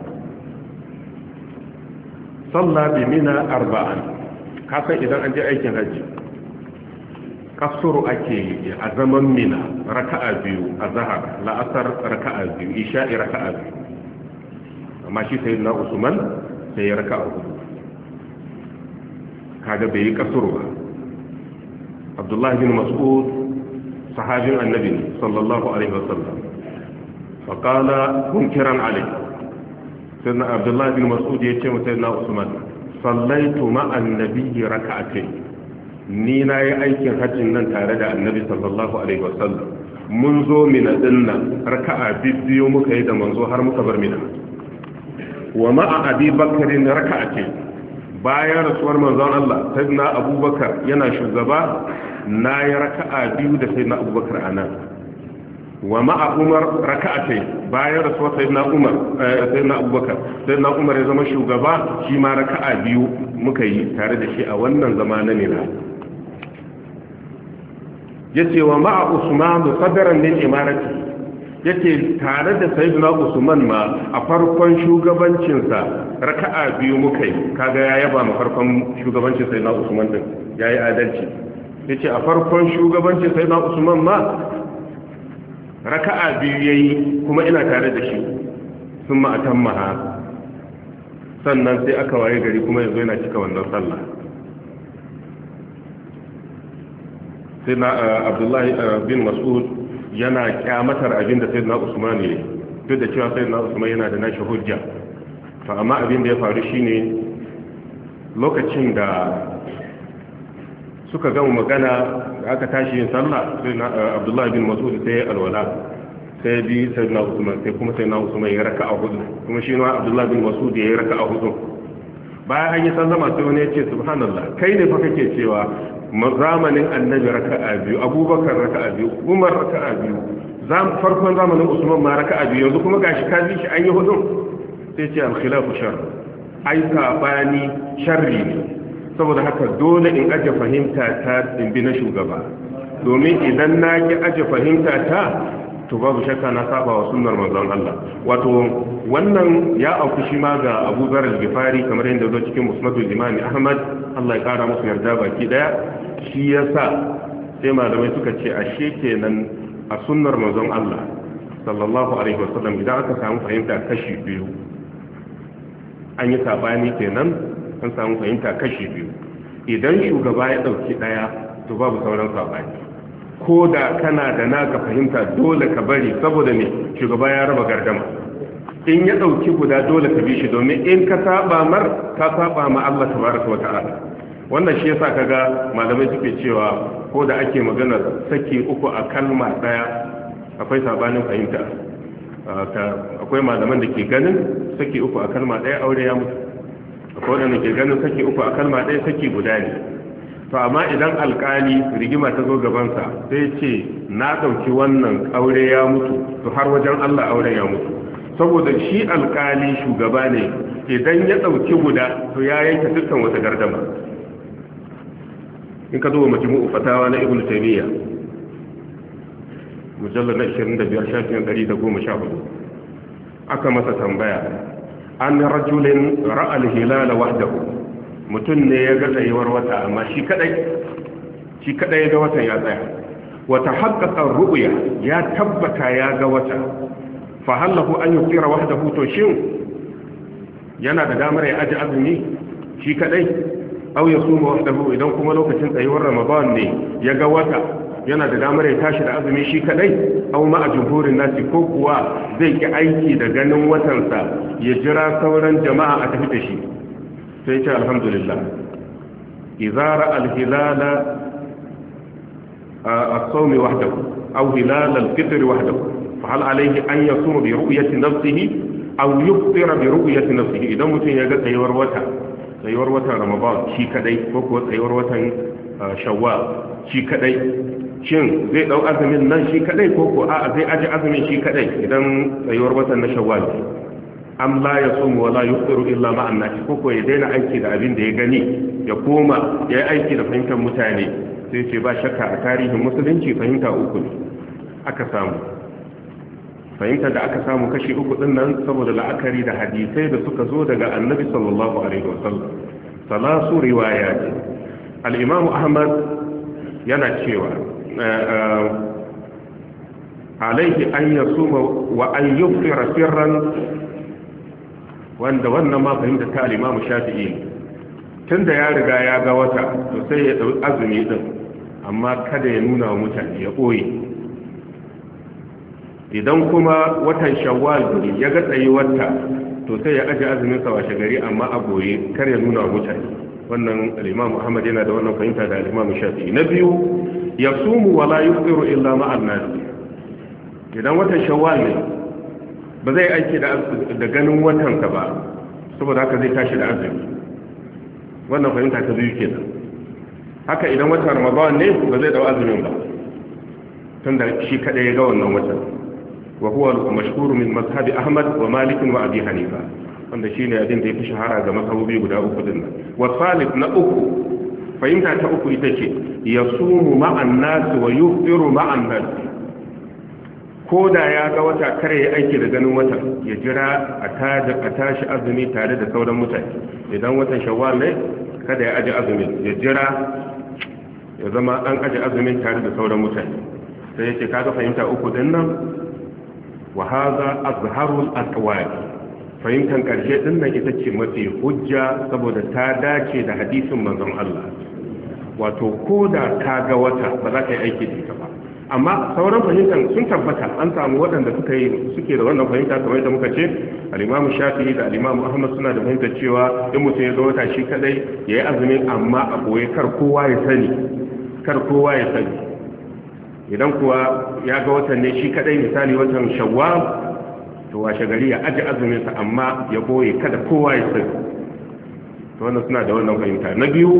Speaker 1: salla bi mina arba'an kasan idan an je aikin hajji kasuru ake a zaman mina raka'a biyu a zahar la'asar raka'a biyu isha'i raka'a biyu amma shi sai na usman sai ya raka'a hudu kaga bai yi kasuru ba. abdullahi bin mas'ud sahabin annabi sallallahu alaihi wasallam faqala munkiran alaihi sayyidina abdullahi bin mas'ud ya ce masa sayyidina usman sallaitu ma'an nabiyyi raka'atayn ni na yi aikin hajjin nan tare da annabi sallallahu alaihi wasallam mun zo mina dinnan raka'a biyu muka yi da manzo har muka bar mina wa ma'a abi bakarin raka'atayn bayan rasuwar manzon Allah sayyidina abubakar yana shugaba na yi raka'a biyu da sayyidina abubakar anan wa ma'a umar raka'atayn bayan rasuwar sayyidina umar sayyidina abubakar sayyidina umar ya zama shugaba shi ma raka'a biyu muka yi tare da shi a wannan zamanin ne yace wa ma'a usman qadaran lil imarati yace tare da sayyidina usman ma a farkon shugabancin sa raka'a biyu muka yi kaga ya yaba ma farkon shugabancin sayyidina usman din yayi adalci yace a farkon shugabancin sayyidina usman ma raka'a biyu yayi kuma ina tare da shi sun ma atammaha sannan sai aka waye gari kuma yanzu yana cika wannan sallah sai na abdullahi bin mas'ud yana kyamatar abin da sai na usman ne duk da cewa sai na usman yana da nashi hujja to amma abin da ya faru shine lokacin da suka gama magana da aka tashi yin sallah sai na abdullahi bin mas'ud sai ya alwala sai bi sai na usman sai kuma sai na usman ya raka'a hudu kuma shi ma abdullahi bin mas'ud ya raka'a hudu bayan an yi sallama sai wani ya ce subhanallah kai ne fa kake cewa zamanin annabi raka'a biyu abubakar raka'a biyu umar raka'a biyu farkon zamanin usman ma raka'a biyu yanzu kuma gashi ka bi shi an yi hudu sai ce al-khilafu shar ai sabani sharri ne saboda haka dole in aje fahimta ta dimbi na shugaba domin idan na ki aje fahimta ta to babu shakka na saba wa sunnar manzon Allah wato wannan ya auku shi ma ga Abu Dharr al-Ghifari kamar yadda zo cikin Musnadul Imam Ahmad Allah ya kara musu yarda baki daya shi yasa sai malamai suka ce ashe kenan a sunnar manzon Allah sallallahu alaihi wasallam idan aka samu fahimta kashi biyu an yi sabani kenan an samu fahimta kashi biyu idan shugaba ya dauki daya to babu sauran sabani ko da kana da naka fahimta dole ka bari saboda ne shugaba ya raba gardama in ya dauki guda dole ka bi shi domin in ka saba mar ka saba ma Allah tabaraka wata'ala wannan shi yasa kaga malamai suke cewa ko da ake magana saki uku a kalma daya akwai sabanin fahimta akwai malaman da ke ganin saki uku a kalma daya aure ya mutu akwai wanda ke ganin saki uku a kalma daya saki guda ne to amma idan alkali rigima ta zo gabansa sai ce na dauki wannan aure ya mutu to har wajen Allah aure ya mutu saboda shi alkali shugaba ne idan ya dauki guda to ya yanke dukkan wata gardama in ka zo majmu'u fatawa na ibnu taymiya mujallad na ishirin da biyar shafin ɗari da goma sha hudu aka masa tambaya an rajulin ra'a al-hilala wahdahu mutum ne ya ga tsayuwar wata amma shi kadai shi kadai ga watan ya tsaya wata haqqaqa ru'ya ya tabbata ya ga wata fa halahu an yufira wahdahu to shin yana da damar ya aji azumi shi kadai aw yasuma wahdahu idan kuma lokacin tsayuwar ramadan ne ya ga wata yana da damar ya tashi da azumi shi kadai aw ma jumhurin nasi ko kuwa zai ki aiki da ganin watansa ya jira sauran jama'a a tafi da shi sai ce alhamdulillah izara alhilala as-sawm wahdahu aw hilal al-fitr wahdahu fa hal alayhi an yasum bi ru'yati nafsihi aw yuftira bi ru'yati nafsihi idan mutum ya ga tsayuwar wata tsayuwar watan ramadan shi kadai ko kuwa tsayuwar watan shawwal shi kadai shin zai dau azumin nan shi kadai ko ko a'a zai aji azumin shi kadai idan tsayuwar watan na shawwal am la yasumu wala yufiru illa ma'an nasi koko ya daina aiki da abin da ya gani ya koma ya yi aiki da fahimtar mutane sai ce ba shakka a tarihin musulunci fahimta uku ne aka samu fahimtar da aka samu kashi uku din nan saboda la'akari da hadisai da suka zo daga annabi sallallahu alaihi wasallam salasu riwayat al-imam ahmad yana cewa alaihi an yasuma wa an yuftira sirran, wanda wannan ma fahimta ta al-Imam Shafi'i tunda ya riga ya ga wata to sai ya dau azumi din, amma kada ya nuna wa mutane, ya boye. idan kuma watan Shawwal ya ga tsayi wata to sai ya aje azumin sa washe gari, amma a boye, kar ya nuna wa mutane. wannan al-Imam Ahmad yana da wannan fahimta da al-Imam Shafi'i. na biyu, yasumu wala yufṭiru illa ma'an nas. idan watan Shawwal ne ba zai aiki da ganin watan ka ba, saboda haka zai tashi da azumi. wannan fahimta ta biyu kenan. haka idan watan Ramadan ne ba zai dau azumin ba, tunda shi kada ya ga wannan watan. wa huwa al-mashhur min mazhab Ahmad wa Malik wa Abi Hanifa, wanda shine abin da yafi shahara ga mazhabobi guda uku din nan. wa salif na uku, fahimta ta uku ita ce yasumu ma'an nas wa yufṭiru ma'an nas. ko da ya ga wata kare ya aiki da ganin wata, ya jira a tashi azumi tare da sauran mutane. idan watan Shawwal ne kada ya aje azumi, ya jira ya zama an aje azumin tare da sauran mutane. sai yake kaga fahimta uku din nan, wa hadha azharul aqwal. fahimtan karshe din nan ita ce mafi hujja, saboda ta dace da hadisin manzon Allah. wato ko da ka ga wata ba za ka yi aiki da ita ba, amma sauran fahimtar sun tabbata. an samu waɗanda suka yi suke da wannan fahimta, kamar da muka ce al-Imam Shafi'i da al-Imam Ahmad suna da fahimtar cewa in mutum ya ga wata shi kadai yayi azumi, amma a boye, kar kowa ya sani kar kowa ya sani idan kuwa ya ga watan ne shi kadai, misali watan Shawwal, to washe gari ya aje azumin sa, amma ya boye, kada kowa ya sani. to wannan suna da wannan fahimta. na biyu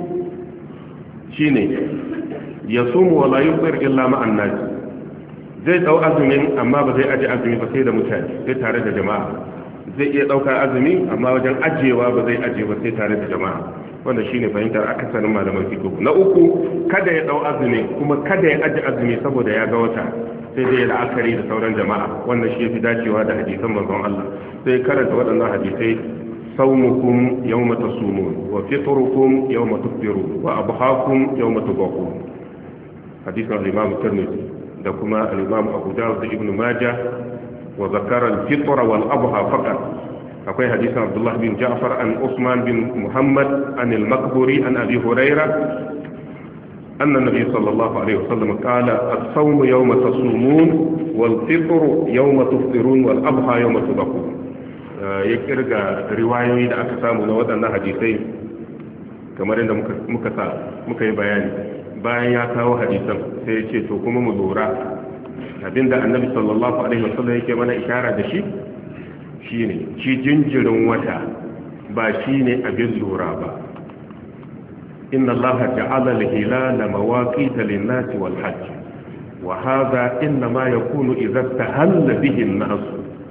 Speaker 1: shine yasumu wala yufṭir illa ma'an nas. zai dau azumin, amma ba zai aje azumi ba sai da mutane, sai tare da jama'a. zai iya dauka azumi, amma wajen ajewa ba zai aje ba sai tare da jama'a. wanda shine fahimtar akasarin malaman fiqh. na uku, kada ya dau azumi kuma kada ya aje azumi saboda ya ga wata, sai dai ya la'akari da sauran jama'a. wannan shi yafi dacewa da hadisan manzon Allah. sai karanta waɗannan hadisai: sawmukum yawma tasumun wa fitrukum yawma tufṭirun wa adhaakum yawma tudhaqun. hadisin al-Imam Tirmidhi da kuma al-Imam Abu Dawud da Ibn Majah. wa zakara al-fitra wal adha faqat. akwai hadisin Abdullah bin Ja'far an Usman bin Muhammad an al-Maqburi an Abi Hurairah anna an-nabiy sallallahu alaihi wasallam qala as-sawmu yawma tasumun wal fitru yawma tufṭirun wal adha yawma tudhaqun. ya kirga riwayoyi da aka samu na waɗannan hadisai kamar yadda muka muka sa muka yi bayani. bayan ya kawo hadisan sai ya ce to kuma mu lura abinda annabi sallallahu alaihi wasallam yake mana ishara da shi shine shi jinjirin wata ba shine abin lura ba. inna allaha ja'ala al-hilala mawaqita lin-nas wal-hajj wa hadha inma yakunu idha tahalla bihi an-nas.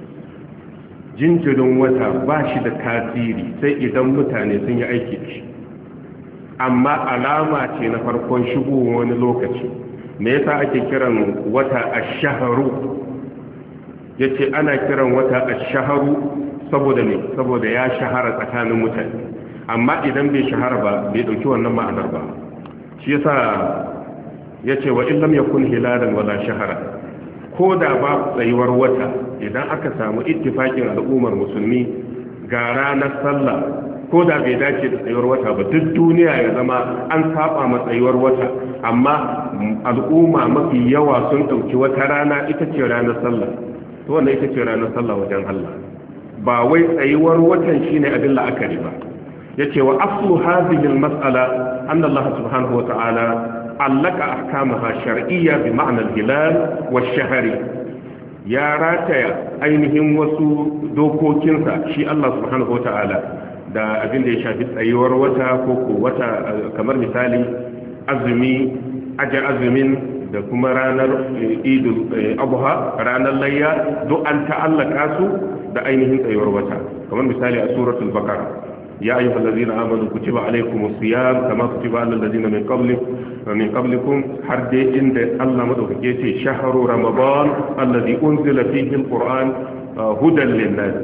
Speaker 1: jinjirin wata ba shi da tasiri sai idan mutane sun yi aiki da shi, amma alama ce na farkon shigo wani lokaci. me yasa ake kiran wata ash-shahru? yace ana kiran wata ash-shahru saboda ne saboda ya shahara tsakanin mutane, amma idan bai shahara ba bai dauki wannan ma'anar ba. shi yasa yace wa illam yakun hilalan wala shahara, ko da ba tsayuwar wata, idan aka samu ittifakin al'ummar musulmi ga ranar sallah, ko da bai dace da tsayuwar wata ba, duk duniya ya zama an saba ma tsayuwar wata, amma al'umma mafi yawa sun dauki wata rana ita ce ranar sallah, to wannan ita ce ranar sallah wajen Allah, ba wai tsayuwar watan shine abin la'akari ba. yace wa aslu hadhihi al-mas'ala anna Allah subhanahu wa ta'ala allaka ahkamaha shar'iyya bi ma'na al-hilal wash-shahri. ya rataya ainihin wasu dokokinsa shi Allah subhanahu wa ta'ala da abin da ya shafi tsayuwar wata ko ko wata, kamar misali azumi, aje azumin da kuma ranar idul adha, ranar layya, duk an ta'allaka su da ainihin tsayuwar wata. kamar misali a suratul baqara: ya ayyuhal ladzina amanu kutiba alaykumus siyam kama kutiba alal ladzina min qablikum min qablikum, har dai inda Allah madaukake ce shahru ramadan alladhi unzila fihi alquran hudan lin-nas.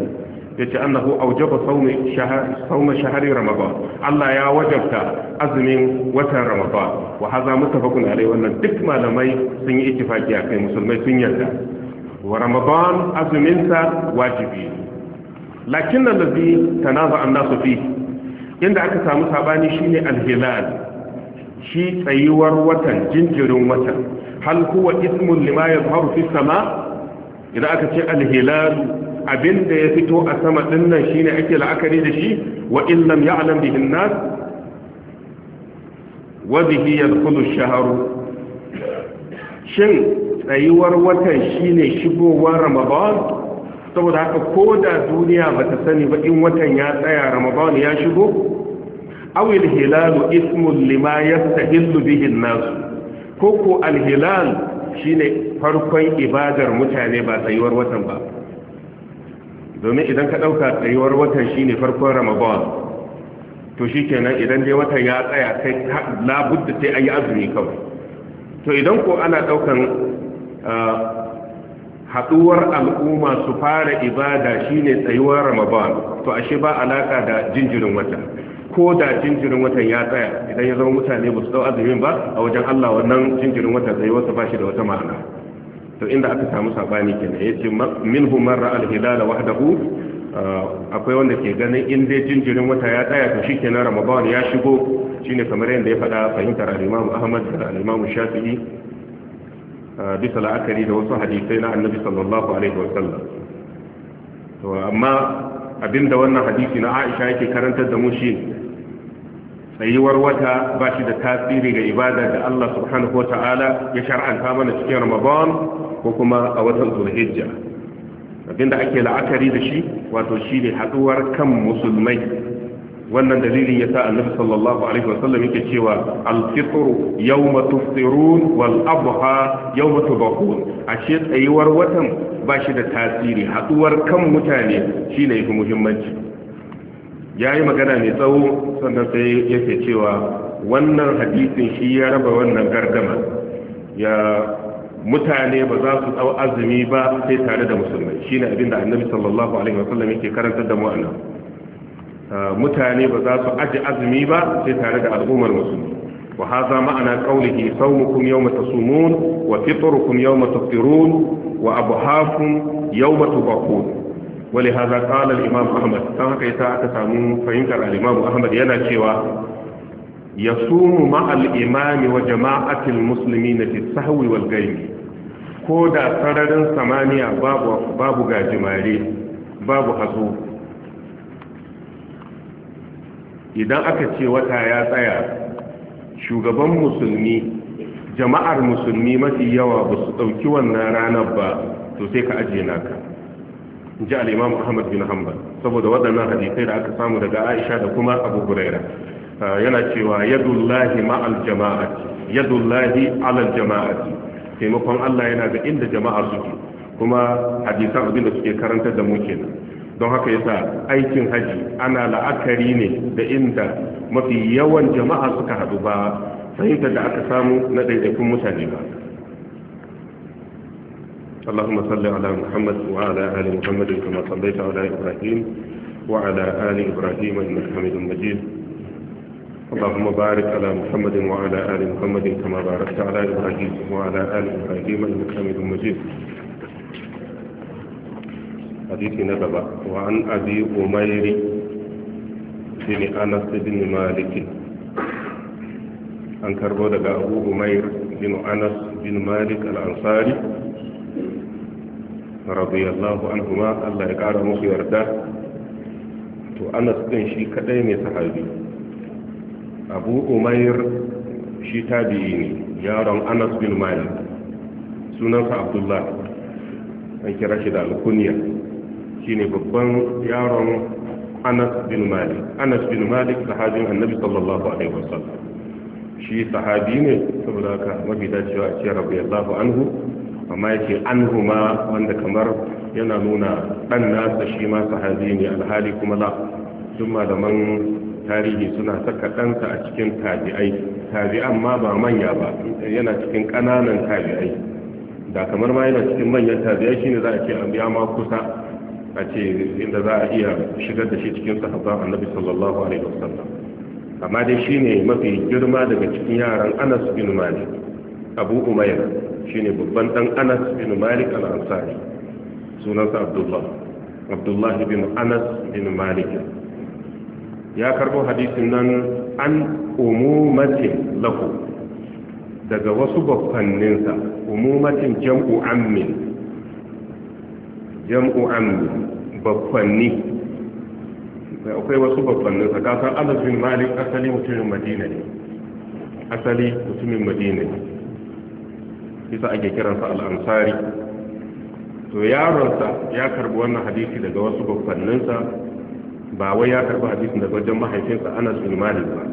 Speaker 1: yace annahu awjaba sawmi shahr sawma shahri ramadan Allah ya wajabta azumin watan ramadan wa hadha muttafaqun alayhi wannan duk malamai sun yi ittifaki akai musulmai sun yarda wa ramadan azumin sa wajibi lakin allazi tanaza an-nasu fi inda aka samu sabani shine al-hilal shi tsayuwar watan jinjirin watan hal huwa ismun lima yadhharu fi sama idan aka ce al-hilal abinda ya fito a sama dinnan shine ake la'akari da shi wa in lam ya'lam bihi an-nas wa bihi yadkhulu ash-shahr shin tsayuwar watan shine shigowar ramadan saboda haka ko da duniya bata sani ba in watan ya tsaya ramadan ya shigo awil hilalu ismun lima yastahillu bihi an-nas koko al-hilal shine farkon ibadar mutane ba tsayuwar watan ba domin idan ka dauka tsayuwar watan shine farkon ramadan to shikenan idan dai watan ya tsaya kai labudda sai ayi azumi kawai to idan ko ana daukan haduwar al'umma su fara ibada shine tsayuwar ramadan to ashe ba alaka da jinjirin wata ko da jinjirin watan ya tsaya idan ya zama mutane ba su dau azumin ba a wajen Allah wannan jinjirin wata tsayuwar sa bashi da wata ma'ana to inda aka samu sabani kenan yace minhum marra al-hilal wahdahu akwai wanda ke ganin in dai jinjirin wata ya tsaya to shikenan ramadan ya shigo shine kamar yadda ya faɗa fahimtar al-Imam Ahmad da al-Imam Shafi'i bisa la'akari da wasu hadisai na annabi sallallahu alaihi wasallam to amma abinda wannan hadisi na Aisha yake karantar da mu shi tsayuwar wata ba shi da tasiri ga ibada da Allah subhanahu wataala ya shar'anta mana cikin Ramadan ko kuma a watan Zulhijja abinda ake la'akari da shi wato shine haduwar kan musulmai wannan dalilin yasa annabi sallallahu alaihi wasallam yake cewa al-fitr yawma tufṭirun wal adha yawma tudhun ashe tsayuwar watan bashi da tasiri haduwar kan mutane shine yafi muhimmanci yayi magana mai tsawo sannan sai yake cewa wannan hadisin shi ya raba wannan gardama ya mutane ba za su dau azumi ba sai tare da musulmai shine abinda annabi sallallahu alaihi wasallam yake karantar da mu anan mutane ba za su aji azumi ba sai tare da al'ummar musulmi wa hadha ma'ana qawlihi sawmukum yawma tasumun wa fitrukum yawma tufṭirun wa abhakum yawma tubaqun wa li hadha qala al-imam ahmad dan haka yasa aka samu fahimtar al-imam ahmad yana cewa yasumu ma'al imami wa jama'atil muslimina fi sahwi wal ghaib ko da sararin samaniya babu babu gajimare babu hazo idan aka ce wata ya tsaya shugaban musulmi jama'ar musulmi mafi yawa ba su ɗauki wannan ranar ba to sai ka ajiye naka in ji al'imam Ahmad bin Hanbal saboda waɗannan hadisai da aka samu daga Aisha da kuma Abu Huraira yana cewa yadullahi ma'al jama'ati yadullahi alal jama'ati taimakon Allah yana ga inda jama'a suke kuma hadisan abin da suke karantar da mu kenan don haka yasa aikin haji ana la'akari ne da inda mafi yawan jama'a suka haɗu ba fahimtar da aka samu na ɗaiɗaikun mutane ba اللهم صل على محمد وعلى آل محمد كما صليت على إبراهيم وعلى آل إبراهيم إنك حميد مجيد اللهم بارك على محمد وعلى آل محمد كما باركت على إبراهيم وعلى آل إبراهيم إنك حميد مجيد حديث نبأ وعن أبي أمير بن أنس بن مالك أن كربو دقى أبو أمير بن أنس بن مالك الأنصاري رضي الله عنهما الله يقال مصر يرده تو أنس بن شي كدين صحابي أبو أمير شي تابعيني يارون أنس بن مالك سنة عبد الله أن كراشد الكنية shine babban yaron Anas bin Malik Anas bin Malik sahabin Annabi sallallahu alaihi wasallam shi sahabi ne saboda haka mafi dacewa a ce radiyallahu anhu amma yake anhuma wanda kamar yana nuna dan nasa shi ma sahabi ne alhali kuma la duk malaman tarihi suna saka ɗansa a cikin tabi'ai tabi'an ma ba manya ba yana cikin ƙananan tabi'ai da kamar ma yana cikin manyan tabi'ai shine za a ce an biya ma kusa a ce inda za a iya shigar da shi cikin sahabban annabi sallallahu alaihi wasallam amma dai shine mafi girma daga cikin yaran Anas bin Malik Abu Umayr shine babban dan Anas bin Malik al-Ansari sunansa Abdullah Abdullah bin Anas bin Malik ya karbo hadisin nan an umumatin lahu daga wasu bakwanninsa umumatin jam'u ammin jam'u ammin bakwanni akwai wasu bakwanninsa kasar Anas bin Malik asali mutumin Madina ne asali mutumin Madina ne isa ake kiransa al-Ansari to yaronsa ya karbi wannan hadisi daga wasu bakwanninsa ba wai ya karbi hadisin daga wajen mahaifinsa Anas bin Malik ba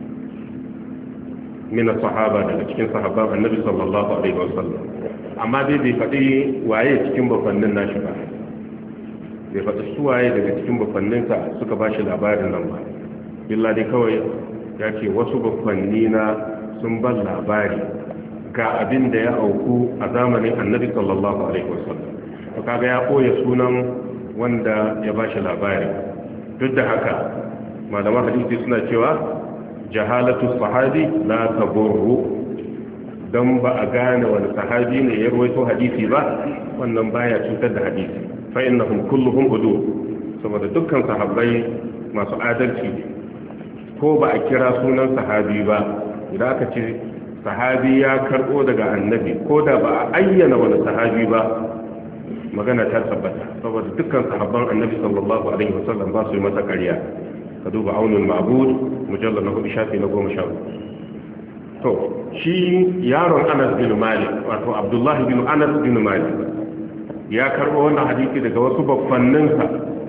Speaker 1: min sahaba daga cikin sahabban annabi sallallahu alaihi wasallam amma dai bai faɗi waye cikin bafannin nashi ba bai faɗi su waye daga cikin bafanninsa suka ba shi labarin nan ba illa dai kawai ya ce wasu bafanni na sun ban labari ga abin da ya auku a zamanin annabi sallallahu alaihi wasallam to kaga ya koya sunan wanda ya ba shi labari duk da haka malaman hadisi suna cewa jahalatu sahabi la taburru dan ba a gane wani sahabi ne ya rawaito hadisi ba wannan baya cutar da hadisi fa innahum kulluhum udu saboda dukkan sahabbai masu adalci ko ba a kira sunan sahabi ba idan aka ce sahabi ya karbo daga annabi ko da ba a ayyana wani sahabi ba magana ta tabbata saboda dukkan sahabban annabi sallallahu alaihi wasallam ba su yi masa ƙarya ka duba aunin ma'bud mujallar na hudu shafi na goma sha to shi yaron Anas bin Malik wato Abdullahi bin Anas bin Malik ya karbo wannan hadisi daga wasu babbanninsa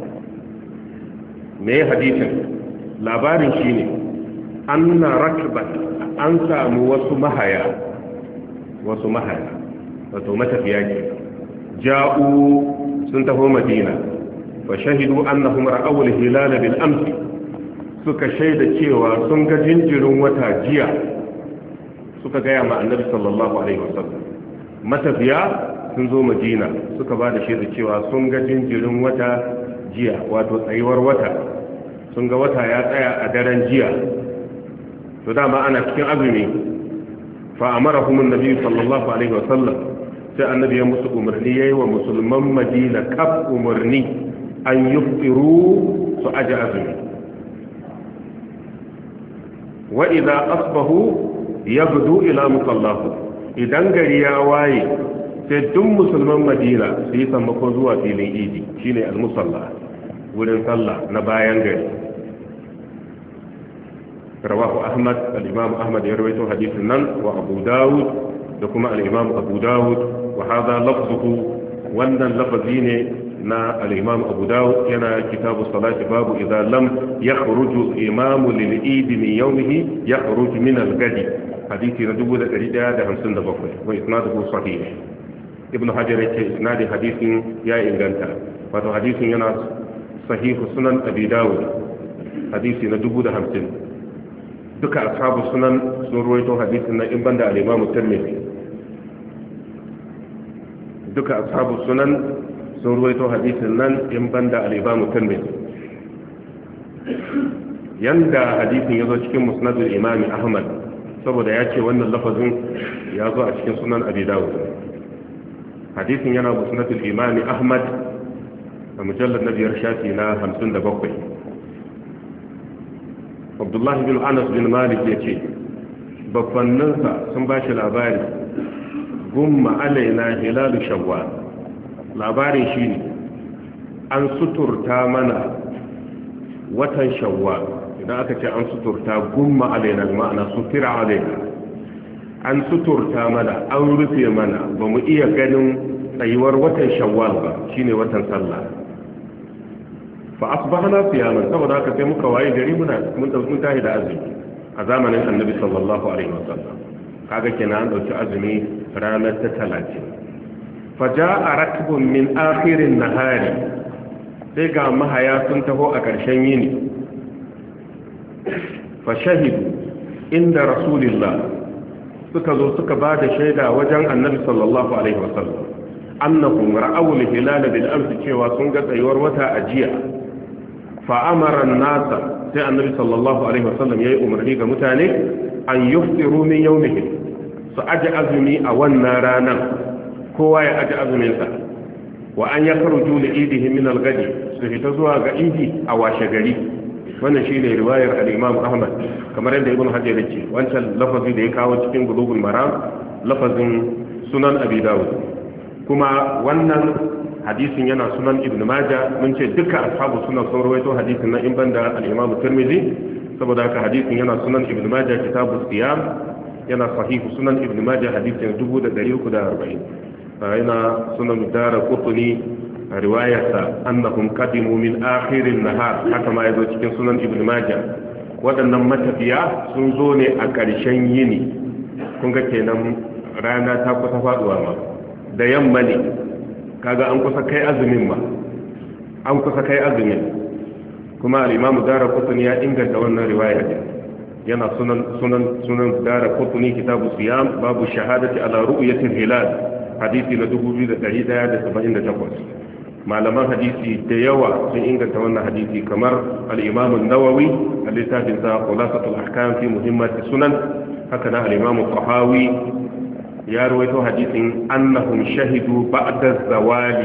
Speaker 1: me hadisin labarin shine anna rakban an samu wasu mahaya wasu mahaya wato matafiya ke ja'u sun taho Madina fa shahidu annahum ra'aw al-hilal bil amsi suka shaida cewa sun ga jinjirin wata jiya suka gaya ma annabi sallallahu alaihi wasallam matafiya sun zo Madina suka ba da shaida cewa sun ga jinjirin wata jiya wato tsayuwar wata sun ga wata ya tsaya a daren jiya to dama ana cikin azumi fa amarahum annabi sallallahu alaihi wasallam sai annabi ya musu umarni yayi wa musulman Madina kaf umarni an yuftiru su aji azumi wa idza asbahu yabdu ila musallahu idan gari ya waye sai duk musulman Madina su yi sammako zuwa filin idi shine al-musalla wurin sallah na bayan gari rawahu Ahmad al-Imam Ahmad ya rawaito hadisin nan wa Abu Dawud da kuma al-Imam Abu Dawud wa hadha lafzuhu wannan lafazi ne na al-Imam Abu Dawud yana kitabu salati babu idza lam yakhruju al-imam lil-eid min yawmihi yakhruju min al-gadi hadisi na dubu ɗari ɗaya da hamsin da bakwai wa isnaduhu sahih Ibn Hajar yake isnadin hadisin ya inganta wato hadisin yana sahihu sunan Abi Dawud hadisi na dubu da hamsin duka ashabu sunan sun ruwaito hadisin na in banda al-Imam Tirmidhi duka ashabu sunan sun ruwaito hadisin nan in banda al-Imam Tirmidhi yanda hadisin yazo cikin musnadul Imam Ahmad saboda ya ce wannan lafazin ya zo a cikin sunan Abi Dawud hadisin yana musnadul Imam Ahmad a mujallad na biyar shafi na hamsin da bakwai Abdullahi bin Anas bin Malik ya ce babbanninsa sun ba shi labari gumma alaina hilalu shawwal labarin shi ne an suturta mana watan shawwal idan aka ce an suturta gumma alaina ma'ana sutira alaina an suturta mana an rufe mana ba mu iya ganin tsayuwar watan shawwal ba shine watan sallah fa asbahna siyaman saboda haka sai muka waye gari muna mun dauki tahi da azumi a zamanin annabi sallallahu alaihi wasallam kaga kenan an dauki azumi ranar ta talatin fa jaa rakbun min akhirin nahari sai ga mahaya sun taho a ƙarshen yini fa shahidu inda rasulillah suka zo suka ba da shaida wajen annabi sallallahu alaihi wasallam annahum ra'aw al-hilal bil amsi cewa sun ga tsayuwar wata a jiya fa amara an-nasa sai annabi sallallahu alaihi wasallam yayi umarni ga mutane an yuftiru min yawmihim su aje azumi a wannan ranar kowa ya aje azumin sa wa an yakhruju li idihim min al-ghadi su fita zuwa ga idi a washe gari wannan shine riwayar al-Imam Ahmad kamar yadda Ibn Hajar yake wancan lafazi da ya kawo cikin Bulughul Maram lafazin Sunan Abi Dawud kuma wannan hadisin yana Sunan Ibn Majah mun ce duka ashabu sunan sun rawaito hadisin nan in banda al-Imam Tirmidhi saboda haka hadisin yana Sunan Ibn Majah Kitabus Siyam yana Sahih Sunan Ibn Majah hadisin dubu da ɗari uku da arba'in yana Sunan Daraqutni riwayarsa annahum qadimu min akhirin nahar haka ma yazo cikin Sunan Ibn Majah waɗannan matafiya sun zo ne a ƙarshen yini kun ga kenan rana ta kusa faduwa ma da yamma ne kaga an kusa kai azumin ma an kusa kai azumin kuma al-Imam Daraqutni ya inganta wannan riwaya yana sunan sunan sunan Daraqutni kitabu siyam babu shahadati ala ru'yati al-hilal hadisi na dubu biyu da ɗari ɗaya da saba'in da takwas malaman hadisi da yawa sun inganta wannan hadisi kamar al-Imam an-Nawawi a littafin sa Khulasatul Ahkam fi Muhimmat Sunan haka na al-Imam Tahawi ya rawaito hadisin annahum shahidu ba'da zawali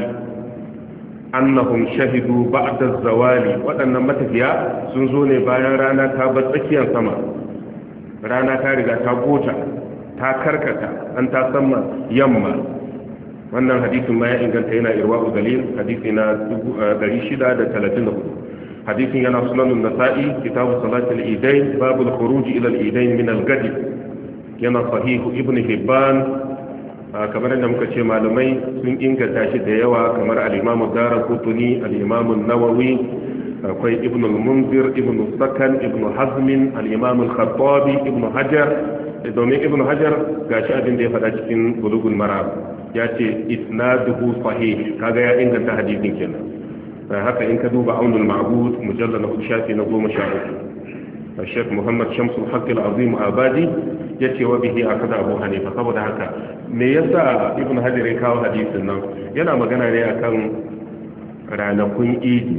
Speaker 1: annahum shahidu ba'da zawali waɗannan matafiya sun zo ne bayan rana ta bar tsakiyar sama rana ta riga ta gota ta karkata an ta sama yamma wannan hadisin ma ya inganta yana irwa'u dalil hadisi na ɗari shida da talatin da hudu hadisin yana sunanun nasa'i kitabu salatul idain babul khuruj ila al-idain min al-gadi yana sahihu ibn hibban kamar da muka ce malamai sun inganta shi da yawa kamar al-imam ad-darqutni al-imam an-nawawi akwai ibn al-munzir ibn sakan ibn hazm al-imam al-khattabi ibn hajar domin ibn hajar gashi abin da ya faɗa cikin bulughul maram ya ce isnaduhu sahih kaga ya inganta hadisin kenan haka in ka duba aunul ma'bud mujallal na shafi na goma sha uku Sheikh Muhammad Shamsul Haqq al-Azim Abadi yace wa bihi akada Abu Hanifa saboda haka me yasa Ibn Hajar ya kawo hadisin nan yana magana ne akan ranakun Idi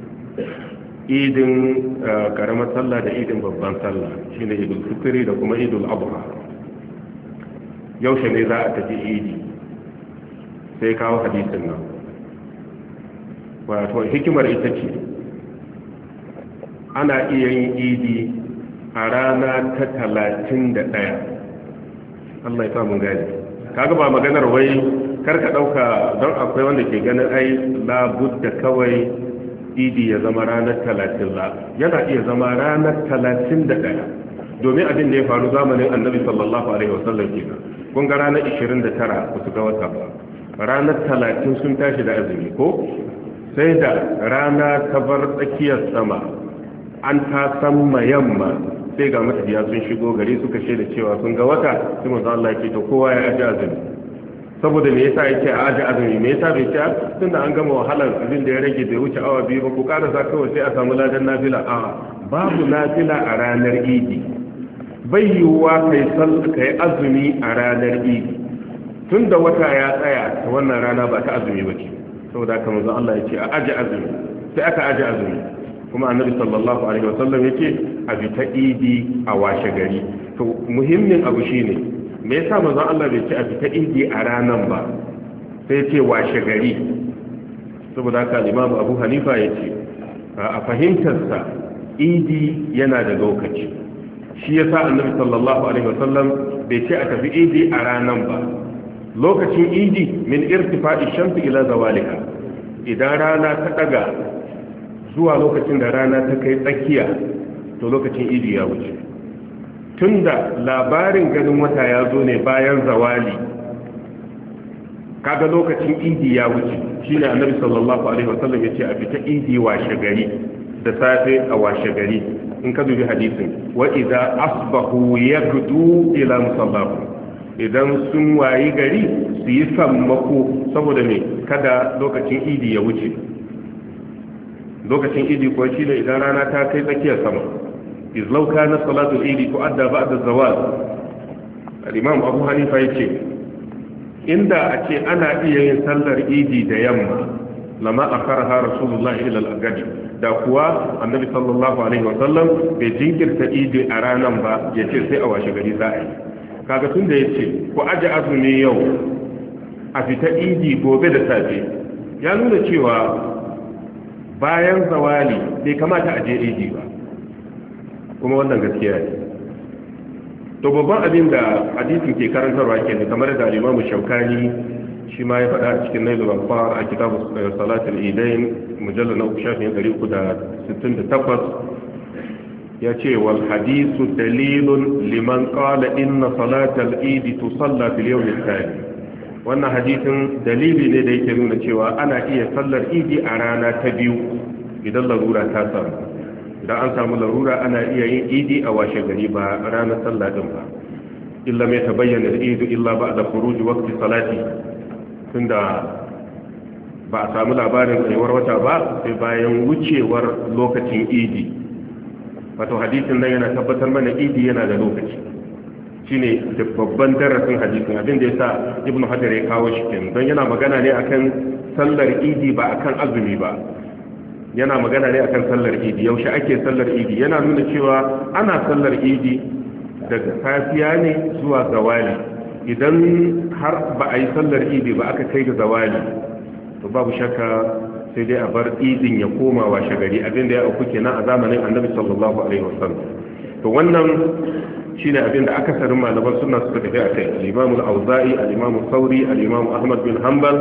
Speaker 1: idin karamar sallah da idin babban sallah shine Idul Fitr da kuma Idul Adha yaushe ne za a tafi Idi sai kawo hadisin nan wato hikimar ita ce ana iya yin idi a rana ta talatin da ɗaya Allah ya samu gani kaga ba maganar wai karka ɗauka don akwai wanda ke ganin ai labudda kawai idi ya zama ranar talatin la yana iya zama ranar talatin da ɗaya domin abin da ya faru zamanin annabi sallallahu alaihi wasallam kenan kun ga ranar ishirin da tara ba su ga wata ba ranar talatin sun tashi da azumi ko sai da rana ta bar tsakiyar sama an ta samma yamma sai ga matafiya sun shigo gari suka shaida cewa sun ga wata sai manzo Allah ya ce to kowa ya aje azumi saboda me yasa yake a aje azumi me yasa bai ce tunda an gama wahalar abin da ya rage bai wuce awa biyu ba ku karasa kawai sai a samu ladan nafila a babu nafila a ranar idi bai yiwuwa kai sallah kai azumi a ranar idi tunda wata ya tsaya ta wannan rana ba ta azumi ba ce saboda haka manzo Allah ya ce a aje azumi sai aka aje azumi kuma annabi sallallahu alaihi wasallam yake a bi ta idi a washe gari to muhimmin abu shine me yasa manzo Allah bai ce a bi ta idi a ranan ba sai ce washe gari saboda haka Imam Abu Hanifa yace a fahimtar sa idi yana da lokaci shi yasa annabi sallallahu alaihi wasallam bai ce a tafi idi a ranan ba lokacin idi min irtifa'i shamsi ila zawaliha idan rana ta daga zuwa lokacin da rana ta kai tsakiya to lokacin idi ya wuce tunda labarin ganin wata ya zo ne bayan zawali kaga lokacin idi ya wuce shine annabi sallallahu alaihi wasallam yace a fita idi washe gari da safe a washe gari in ka dubi hadisin wa idza asbahu yagdu ila musallahu idan sun wayi gari su yi sammako saboda me kada lokacin idi ya wuce lokacin idi kuwa shi ne idan rana ta kai tsakiyar sama izlau kana salatul idi ko adda ba'da zawal al-imam Abu Hanifa yace inda a ce ana iya yin sallar idi da yamma lama akharaha rasulullahi ila al-agadi da kuwa annabi sallallahu alaihi wasallam bai jinkirta idi a ranan ba yace sai a washe gari za a yi kaga tun da yace ku aje azumi yau a fita idi gobe da safe ya nuna cewa bayan zawali bai kamata a je idi ba kuma wannan gaskiya ne to babban abin da hadisin ke karantarwa ke ne kamar da al-Imam Shawkani shi ma ya faɗa a cikin Nailul Awtar a kitabu Salatul Idain mujallal na shafin ɗari uku da sittin da takwas ya ce wal hadisu dalilun liman qala inna salatal idi tusalla fil yawm al-thani wannan hadisin dalili ne da yake nuna cewa ana iya sallar idi a rana ta biyu idan larura ta samu idan an samu larura ana iya yin idi a washe gari ba ranar sallah din ba illa mai tabayyana al-idu illa ba'da khuruj waqti salati tunda ba a samu labarin tsayuwar wata ba sai bayan wucewar lokacin idi wato hadisin nan yana tabbatar mana idi yana da lokaci shine babban darasin hadisin abin da yasa ibnu hajar ya kawo shi kenan don yana magana ne akan sallar idi ba akan azumi ba yana magana ne akan sallar idi yaushe ake sallar idi yana nuna cewa ana sallar idi daga safiya ne zuwa zawali idan har ba a yi sallar idi ba aka kai ga zawali to babu shakka sai dai a bar idin ya koma washe gari abinda ya auku kenan a zamanin annabi sallallahu alaihi wasallam to wannan shine abinda akasarin malaman sunna suka tafi a kai al-imam al-auza'i al-imam al-thawri al-imam ahmad bin hanbal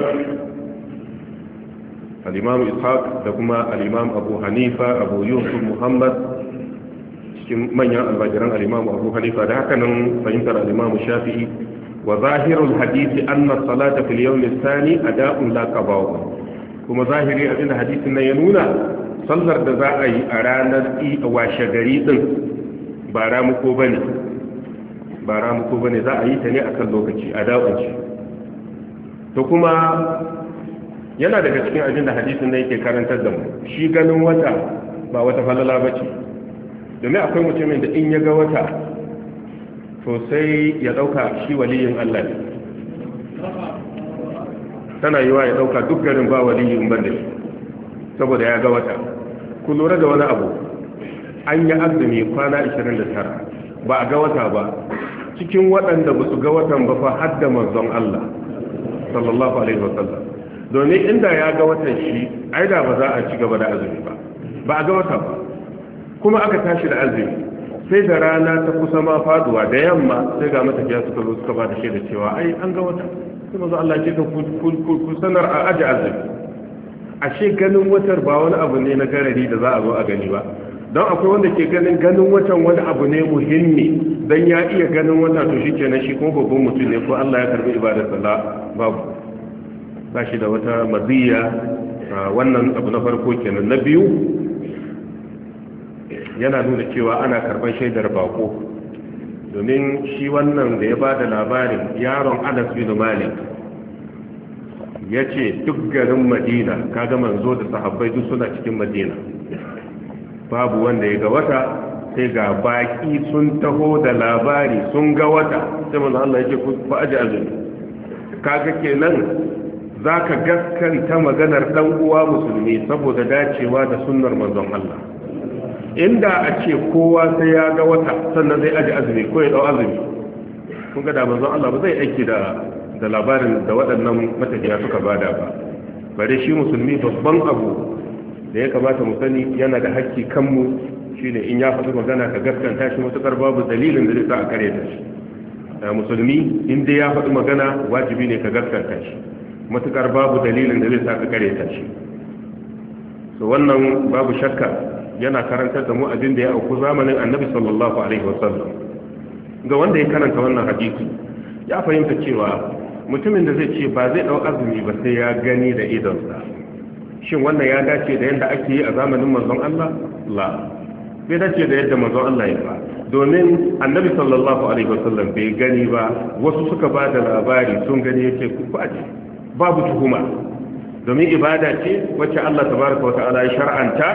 Speaker 1: al-imam ishaq da kuma al-imam abu hanifa abu yusuf muhammad cikin manyan albajiran al-imam abu hanifa da haka nan fahimtar al-imam shafi'i wa zahirul hadisi anna salata fil yawm ath-thani ada'un la qada'u kuma zahiri abinda hadisin nan ya nuna sallar da za a yi a ranar washe gari din ba ramuko bane ba ramuko bane za a yi ta ne akan lokaci ada'un ce to kuma yana daga cikin abinda hadisin nan yake karantar da mu shi ganin wata ba wata falala bace domin akwai mutumin da in ya ga wata to sai ya dauka shi waliyin Allah ne tana yiwa ya dauka duk garin ba waliyin banda shi saboda ya ga wata ku lura da wani abu an yi azumi kwana ashirin da tara ba a ga wata ba cikin waɗanda ba su ga watan ba fa har da manzon Allah sallallahu alaihi wasallam domin inda ya ga watan shi ai da ba za a ci gaba da azumi ba ba a ga wata ba kuma aka tashi da azumi sai da rana ta kusa ma faduwa da yamma sai ga matafiya suka zo suka ba da shaida cewa ai an ga wata sai manzo Allah ce ka ku sanar a aji azumi ashe ganin watar ba wani abu ne na garari da za a zo a gani ba don akwai wanda ke ganin ganin watan wani abu ne muhimmi dan ya iya ganin wata to shikenan shi kuma babban mutum ne ko Allah ya karbi ibadar sallah babu ba shi da wata maziya wannan abu na farko kenan na biyu yana nuna cewa ana karban shaidar bako domin shi wannan da ya bada labarin yaron Anas bin Malik yace duk garin Madina kaga manzo da sahabbai duk suna cikin Madina babu wanda ya ga wata sai ga baki sun taho da labari sun ga wata sai manzo Allah yake ku fa aji azumi kaga kenan zaka gaskanta maganar dan uwa musulmi saboda dacewa da sunnar manzon Allah inda a ce kowa sai ya ga wata sannan zai aji azumi ko ya dau azumi kun ga da manzon Allah ba zai aiki da da labarin da waɗannan matafiya suka bada ba bare shi musulmi babban abu da ya kamata mu sani yana da haƙƙi kanmu shine in ya faɗi magana ka gaskanta shi matukar babu dalilin da zai sa a kare ta shi musulmi in dai ya faɗi magana wajibi ne ka gaskanta shi matukar babu dalilin da zai sa ka kare ta shi so wannan babu shakka yana karantar da mu abin da ya auku zamanin annabi sallallahu alaihi wasallam ga wanda ya karanta wannan hadisi ya fahimta cewa mutumin da zai ce ba zai dau azumi ba sai ya gani da idonsa shin wannan ya dace da yadda ake yi a zamanin manzon Allah la bai dace da yadda manzon Allah ya ba domin annabi sallallahu alaihi wasallam bai gani ba wasu suka ba da labari sun gani yake ku faɗi babu tuhuma domin ibada ce wacce Allah tabaraka wa ta'ala ya shar'anta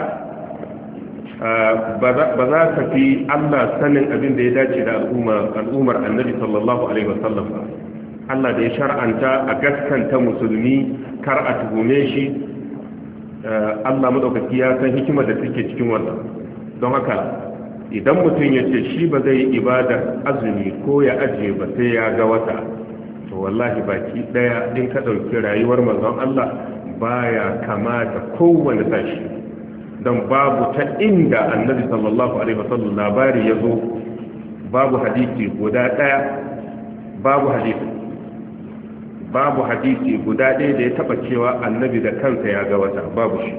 Speaker 1: ba za ka fi Allah sanin abin da ya dace da al'ummar annabi sallallahu alaihi wasallam ba Allah da ya shar'anta a gaskanta musulmi kar a tuhume shi Allah madaukaki ya san hikimar da take cikin wannan don haka idan mutum ya ce shi ba zai yi ibadar azumi ko ya ajiye ba sai ya ga wata to wallahi baki daya in ka dauki rayuwar manzon Allah baya kamata kowanne tashi don babu ta inda annabi sallallahu alaihi wasallam labari ya zo babu hadisi guda daya babu hadisi babu hadisi guda ɗaya da ya taba cewa annabi da kansa ya ga wata babu shi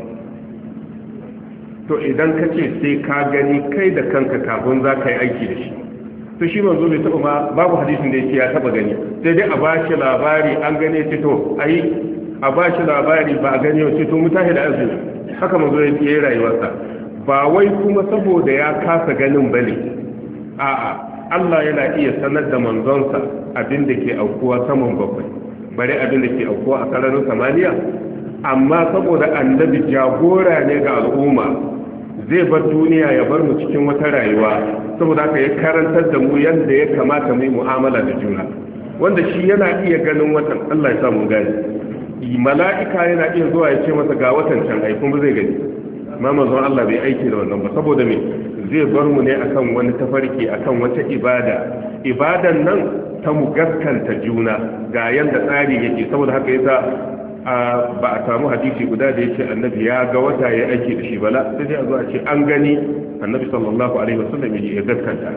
Speaker 1: to idan ka ce sai ka gani kai da kanka kafin za ka yi aiki da shi to shi manzo bai taba ma babu hadisin da yake ya taba gani sai dai a bashi labari an gane ce to ai a bashi labari ba a gane ce to mutahi da azumi haka manzo ya yi rayuwarsa ba wai kuma saboda ya kasa ganin bane a'a Allah yana iya sanar da manzonsa abin da ke aukuwa saman bakwai bare abin da ke aukuwa a sararin samaniya amma saboda annabi jagora ne ga al'umma zai bar duniya ya bar mu cikin wata rayuwa saboda haka ya karantar da mu yadda ya kamata mu yi mu'amala da juna wanda shi yana iya ganin watan Allah ya sa mu gani mala'ika yana iya zuwa ya ce masa ga watan can ai kuma zai gani amma manzon Allah bai aiki da wannan ba saboda me zai bar mu ne akan wani tafarki akan wata ibada ibadan nan ta mu gaskanta juna ga yanda tsari yake saboda haka yasa ba a samu hadisi guda da yake annabi ya ga wata ya aiki da shi bala sai dai a zo a ce an gani annabi sallallahu alaihi wasallam ya gaskanta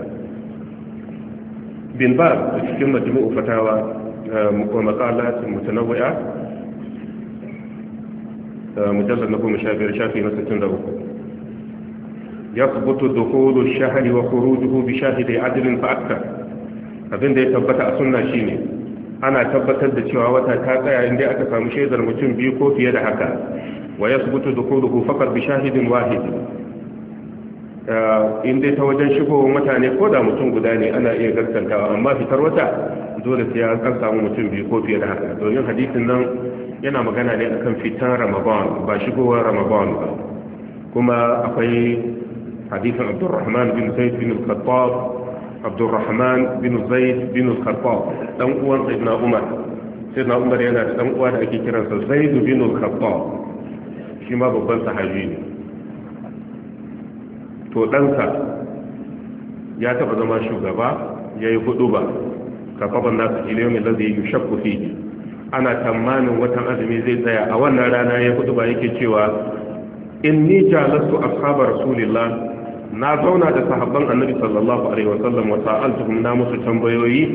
Speaker 1: bin ba cikin majmu'u fatawa wa maqalat mutanawwi'a mujallad na goma sha biyar shafi na sittin da uku yasbutu dukhulu ash-shahri wa khurujuhu bi shahidi adlin fa akthar abinda ya tabbata a sunna shine ana tabbatar da cewa wata ta tsaya inda aka samu shaidar mutum biyu ko fiye da haka wa yasbutu dukhuluhu faqat bi shahidin wahid inda ta wajen shigowar mutane ko da mutum guda ne ana iya gaskantawa amma fitar wata dole sai an samu mutum biyu ko fiye da haka domin hadisin nan yana magana ne akan fitar Ramadan ba shigowar Ramadan ba kuma akwai hadisin Abdurrahman bin Zaid bin al-Khattab Abdurrahman bin Zaid bin al-Khattab dan uwan Sayyidina Umar Sayyidina Umar yana da dan uwa da ake kiransa Zaid bin al-Khattab shi ma babban sahabi ne to ɗansa ya taɓa zama shugaba ya yi hudu ba kafaban nasu iliyomin da zai yi shakku fi ana tamanin watan azumi zai tsaya a wannan rana ya hudu ba yake cewa in ni jalastu ashabar rasulillah na zauna da sahabban annabi sallallahu alaihi wasallam wa sa'altuhum na musu tambayoyi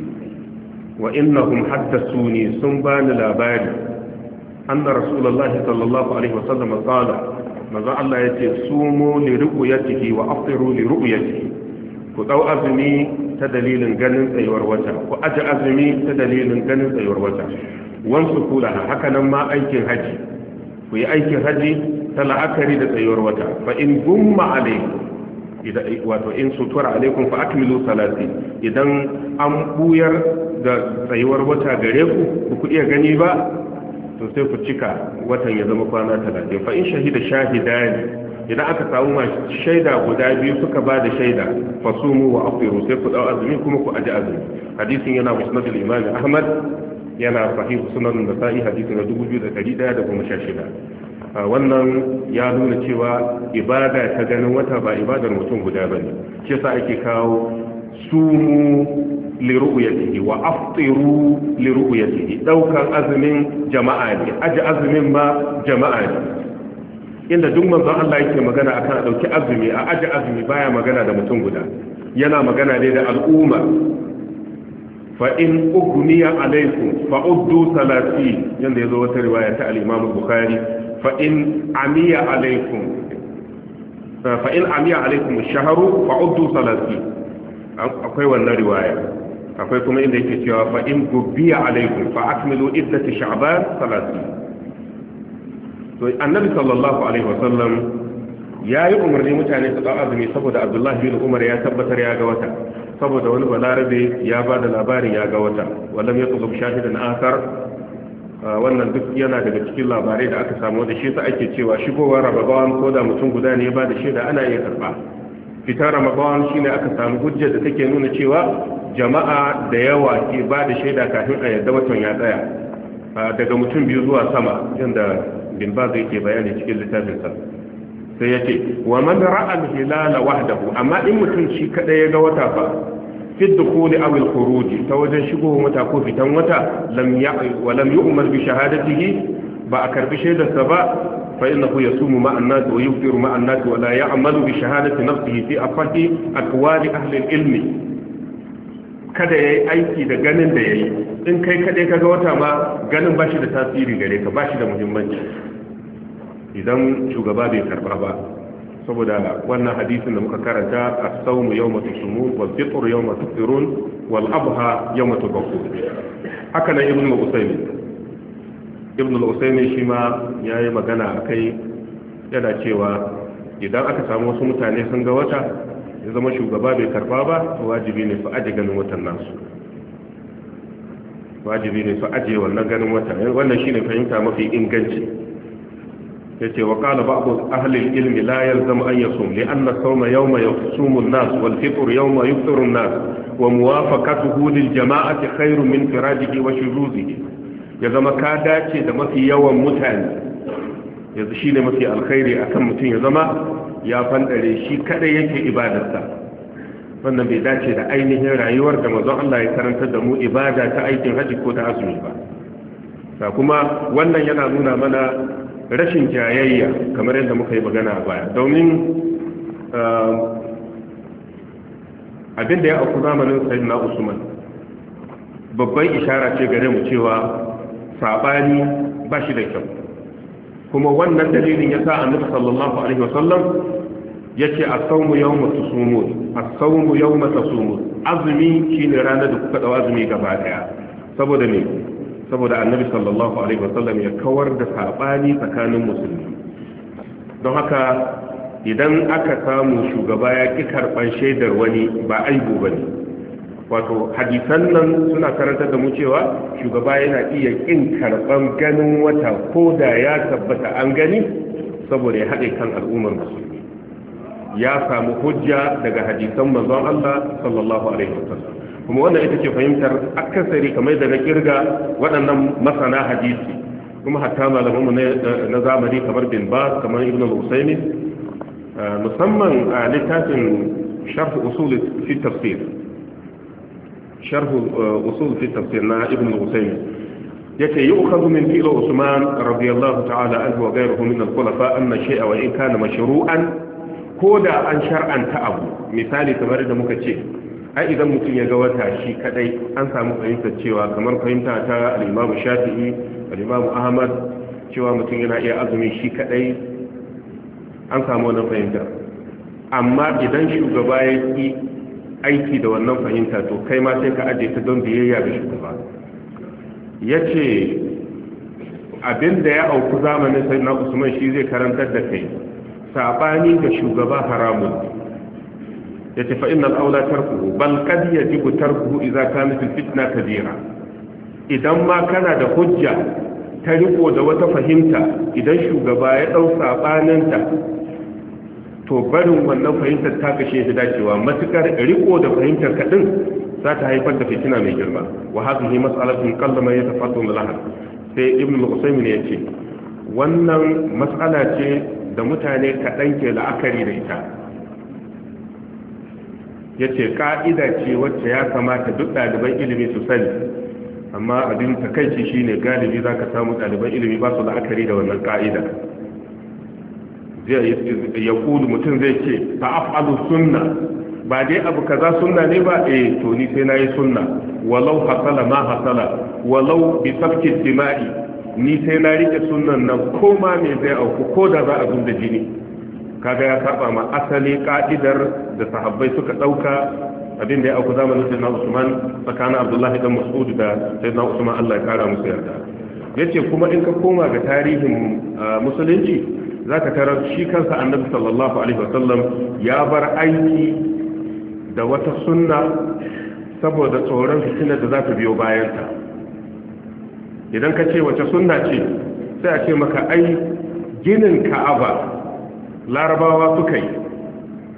Speaker 1: wa innahum haddathuni sun bani labari anna rasulullahi sallallahu alaihi wasallam qala manzo Allah ya ce sumu li ru'yatihi wa aftiru li ru'yatihi ku dau azumi ta dalilin ganin tsayuwar wata ku aje azumi ta dalilin ganin tsayuwar wata wansu kula haka nan ma aikin haji ku yi aikin haji ta la'akari da tsayuwar wata fa in gumma alaikum idan wato in sutura alaikum fa akmilu salati idan an buyar da tsayuwar wata gare ku ku iya gani ba to sai ku cika watan ya zama kwana talatin fa in shahida shahidani idan aka samu ma shaida guda biyu suka ba da shaida fa sumu wa afiru sai ku dau azumi kuma ku aji azumi hadisin yana musnad al-imam ahmad yana sahih sunan an-nasa'i hadisin na dubu biyu da ɗari ɗaya da goma sha shida wannan ya nuna cewa ibada ta ganin wata ba ibadar mutum guda bane shi yasa ake kawo sumu liru'yatihi wa aftiru liru'yatihi daukan azumin jama'a ne aji azumin ma jama'a ne inda duk manzon Allah yake magana akan dauki azumi a aji azumi baya magana da mutum guda yana magana ne da al'umma fa in ugmiya alaikum fa uddu salati yanda yazo wata riwaya ta al-Imam Bukhari fa in amiya alaikum fa in amiya alaikum ash-shahru fa uddu salati akwai wannan riwaya akwai kuma inda yake cewa fa in gubbiya alaikum fa akmilu iddati sha'ban thalathina to annabi sallallahu alaihi wasallam yayi umarni mutane su dau azumi saboda Abdullah bin Umar ya tabbatar ya ga wata saboda wani balarabe ya bada labarin ya ga wata wallam yatub shahidan akhar wannan duk yana daga cikin labarai da aka samu da shi sa ake cewa shigowar Ramadan ko da mutum guda ne ya bada shaida ana iya karba fitar ramadan shine aka samu hujja da take nuna cewa jama'a da yawa ke ba da shaida kafin a yadda watan ya tsaya daga mutum biyu zuwa sama yadda bin baz yake bayani cikin littafinsa sai ya ce wa man ra'a al-hilala wahdahu amma in mutum shi kadai ya ga wata fa fi dukhuli aw al-khuruj ta wajen shigo wata ko fitan wata lam ya'i wa lam yu'mal bi shahadatihi ba a karbi shaidarsa ba fa innahu yasumu ma'a an-nas wa yuftiru ma'a an-nas wa la ya'malu bi shahadati nafsihi fi afati aqwali ahli al-ilm kada yayi aiki da ganin da yayi in kai kadai kaga wata ma ganin bashi da tasiri gare ka bashi da muhimmanci idan shugaba bai karba ba saboda wannan hadisin da muka karanta as-sawm yawma tusumun wal fitr yawma tufṭirun wal adha yawma tubaqqun haka nan ibnu usaymin ibnu usaymin shi ma yayi magana akai yana cewa idan aka samu wasu mutane sun ga wata ya zama shugaba bai karba ba to wajibi ne su aje ganin watan nasu wajibi ne su aje wannan ganin wata wannan shine fahimta mafi inganci yace wa qala ba'd ahli al-ilm la yalzam an yasum li anna as-sawma yawma yasumu an-nas wal fitr yawma yufṭiru an-nas wa muwafaqatuhu lil jama'ati khayrun min firajihi wa shuzuzihi ya zama ka dace da mafi yawan mutane yanzu shine mafi alkhairi akan mutum ya zama ya fandare shi kadai yake ibadarsa wannan bai dace da ainihin rayuwar da manzon Allah ya karanta da mu ibada ta aikin haji ko ta azumi ba kuma wannan yana nuna mana rashin jayayya kamar yadda muka yi magana a baya domin abinda ya auku zamanin sayyidina Usman babban ishara ce gare mu cewa sabani ba shi da kyau kuma wannan dalilin ya sa annabi sallallahu alaihi wasallam yace as-sawmu yawma tusumun as-sawmu yawma tasumun azumi shine ranar da kuka dawo azumi gaba daya saboda me saboda annabi sallallahu alaihi wasallam ya kawar da sabani tsakanin musulmi don haka idan aka samu shugaba ya ki karban shaidar wani ba aibu bane wato hadisan nan suna karantar da mu cewa shugaba yana iya kin karban ganin wata ko da ya tabbata an gani saboda ya haɗe kan al'ummar musulmi ya samu hujja daga hadisan manzon Allah sallallahu alaihi wasallam kuma wannan ita ce fahimtar akasari kamar da na kirga waɗannan masana hadisi kuma hatta malamanmu na zamani kamar bin Baz kamar Ibn al-Usaymin musamman a littafin sharh usul fi tafsir sharh usul fi tafsir na Ibn al-Usaymin yake yu'khadhu min fi'l Usman radiyallahu ta'ala anhu wa ghayruhu min al-khulafa anna shay'a wa in kana mashru'an koda an shar'anta abu misali kamar da muka ce ai idan mutum ya ga wata shi kadai an samu fahimtar cewa kamar fahimta ta al-Imam Shafi'i al-Imam Ahmad cewa mutum yana iya azumi shi kadai an samu wannan fahimta amma idan shugaba ya ki aiki da wannan fahimta to kai ma sai ka aje ta don biyayya ga shugaba yace abinda ya auku zamanin sayyidina Usman shi zai karantar da kai sabani ga shugaba haramun yace fa innal aula tarkuhu bal qad yajibu tarkuhu idza kanat al fitna kabira idan ma kana da hujja ta riko da wata fahimta idan shugaba ya dau sabaninta to barin wannan fahimtar ta kashe shi dacewa matukar riko da fahimtar ka din za ta haifar da fitina mai girma wa hadhihi mas'alatun qallama yatafattamu laha sai ibn al-Usaymin yace wannan mas'ala ce da mutane kaɗan ke la'akari da ita ya ce ƙa'ida ce wacce ya kamata duk ɗaliban ilimi su sani amma abin takaici shi ne galibi za ka samu ɗaliban ilimi ba su la'akari da wannan ƙa'ida ya kudu mutum zai ce ta af'alu sunna ba dai abu kaza sunna ne ba eh to ni sai na yi sunna walau hasala ma hasala walau bi sabkin dima'i ni sai na rike sunnan nan ko ma me zai auku ko da za a zub da jini kaga ya saba ma asali ka'idar da sahabbai suka dauka abin da ya auku zamanin sayyidina Usman tsakanin Abdullahi dan Mas'ud da sayyidina Usman Allah ya kara musu yarda yace kuma in ka koma ga tarihin musulunci zaka tarar shi kansa Annabi sallallahu alaihi wasallam ya bar aiki da wata sunna saboda tsoron fitinar da za ta biyo bayanta idan ka ce wace sunna ce sai a ce maka ai ginin Ka'aba larabawa suka yi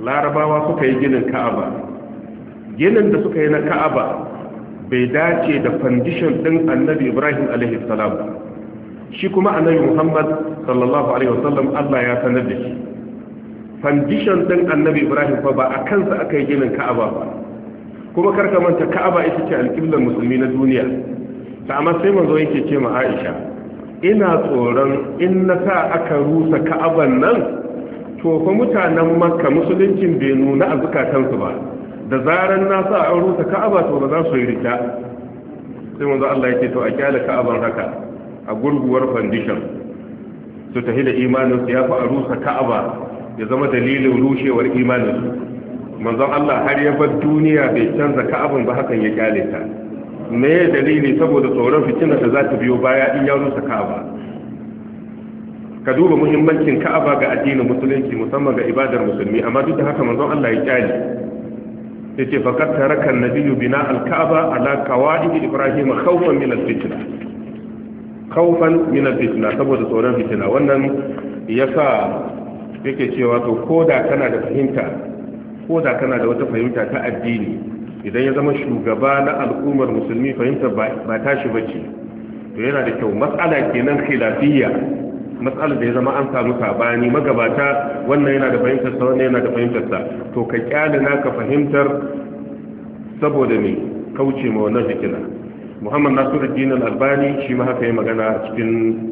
Speaker 1: larabawa suka yi ginin ka'aba ginin da suka yi na ka'aba bai dace da foundation din annabi ibrahim alaihi salam shi kuma annabi muhammad sallallahu alaihi wasallam Allah ya sanar da shi foundation din annabi ibrahim fa ba a kansa aka yi ginin ka'aba ba kuma karka manta ka'aba ita ce alƙiblar musulmi na duniya ta amma sai manzo yake ce ma aisha ina tsoron in na sa aka rusa ka'aban nan to fa mutanen makka musuluncin bai nuna a zukatansu ba da zaran na sa an rusa ka'aba to ba za su yi rita sai manzo Allah yake to a kyale ka'aban haka a gurguwar foundation su tafi da imanin su ya fa a rusa ka'aba ya zama dalilin rushewar imanin su manzon Allah har ya bar duniya bai canza ka'aban ba hakan ya kyale ta me dalili saboda tsoron fitina da za ta biyo baya in ya rusa ka'aba ka duba muhimmancin ka'aba ga addinin musulunci musamman ga ibadar musulmi amma duk da haka manzon Allah ya kyale yace faqad taraka an-nabiyyu bina al-ka'aba ala qawaid ibrahim khawfan min al-fitna khawfan min al-fitna saboda tsoron fitina wannan yasa yake cewa to koda kana da fahimta koda kana da wata fahimta ta addini idan ya zama shugaba na al'ummar musulmi fahimta ba tashi bace to yana da kyau mas'ala kenan khilafiyya matsalar da ya zama an samu sabani magabata wannan yana da fahimtarsa wannan yana da fahimtarsa to ka kyale naka fahimtar saboda ne kauce ma wannan fitina Muhammad Nasiruddin Al-Albani shi ma haka yi magana cikin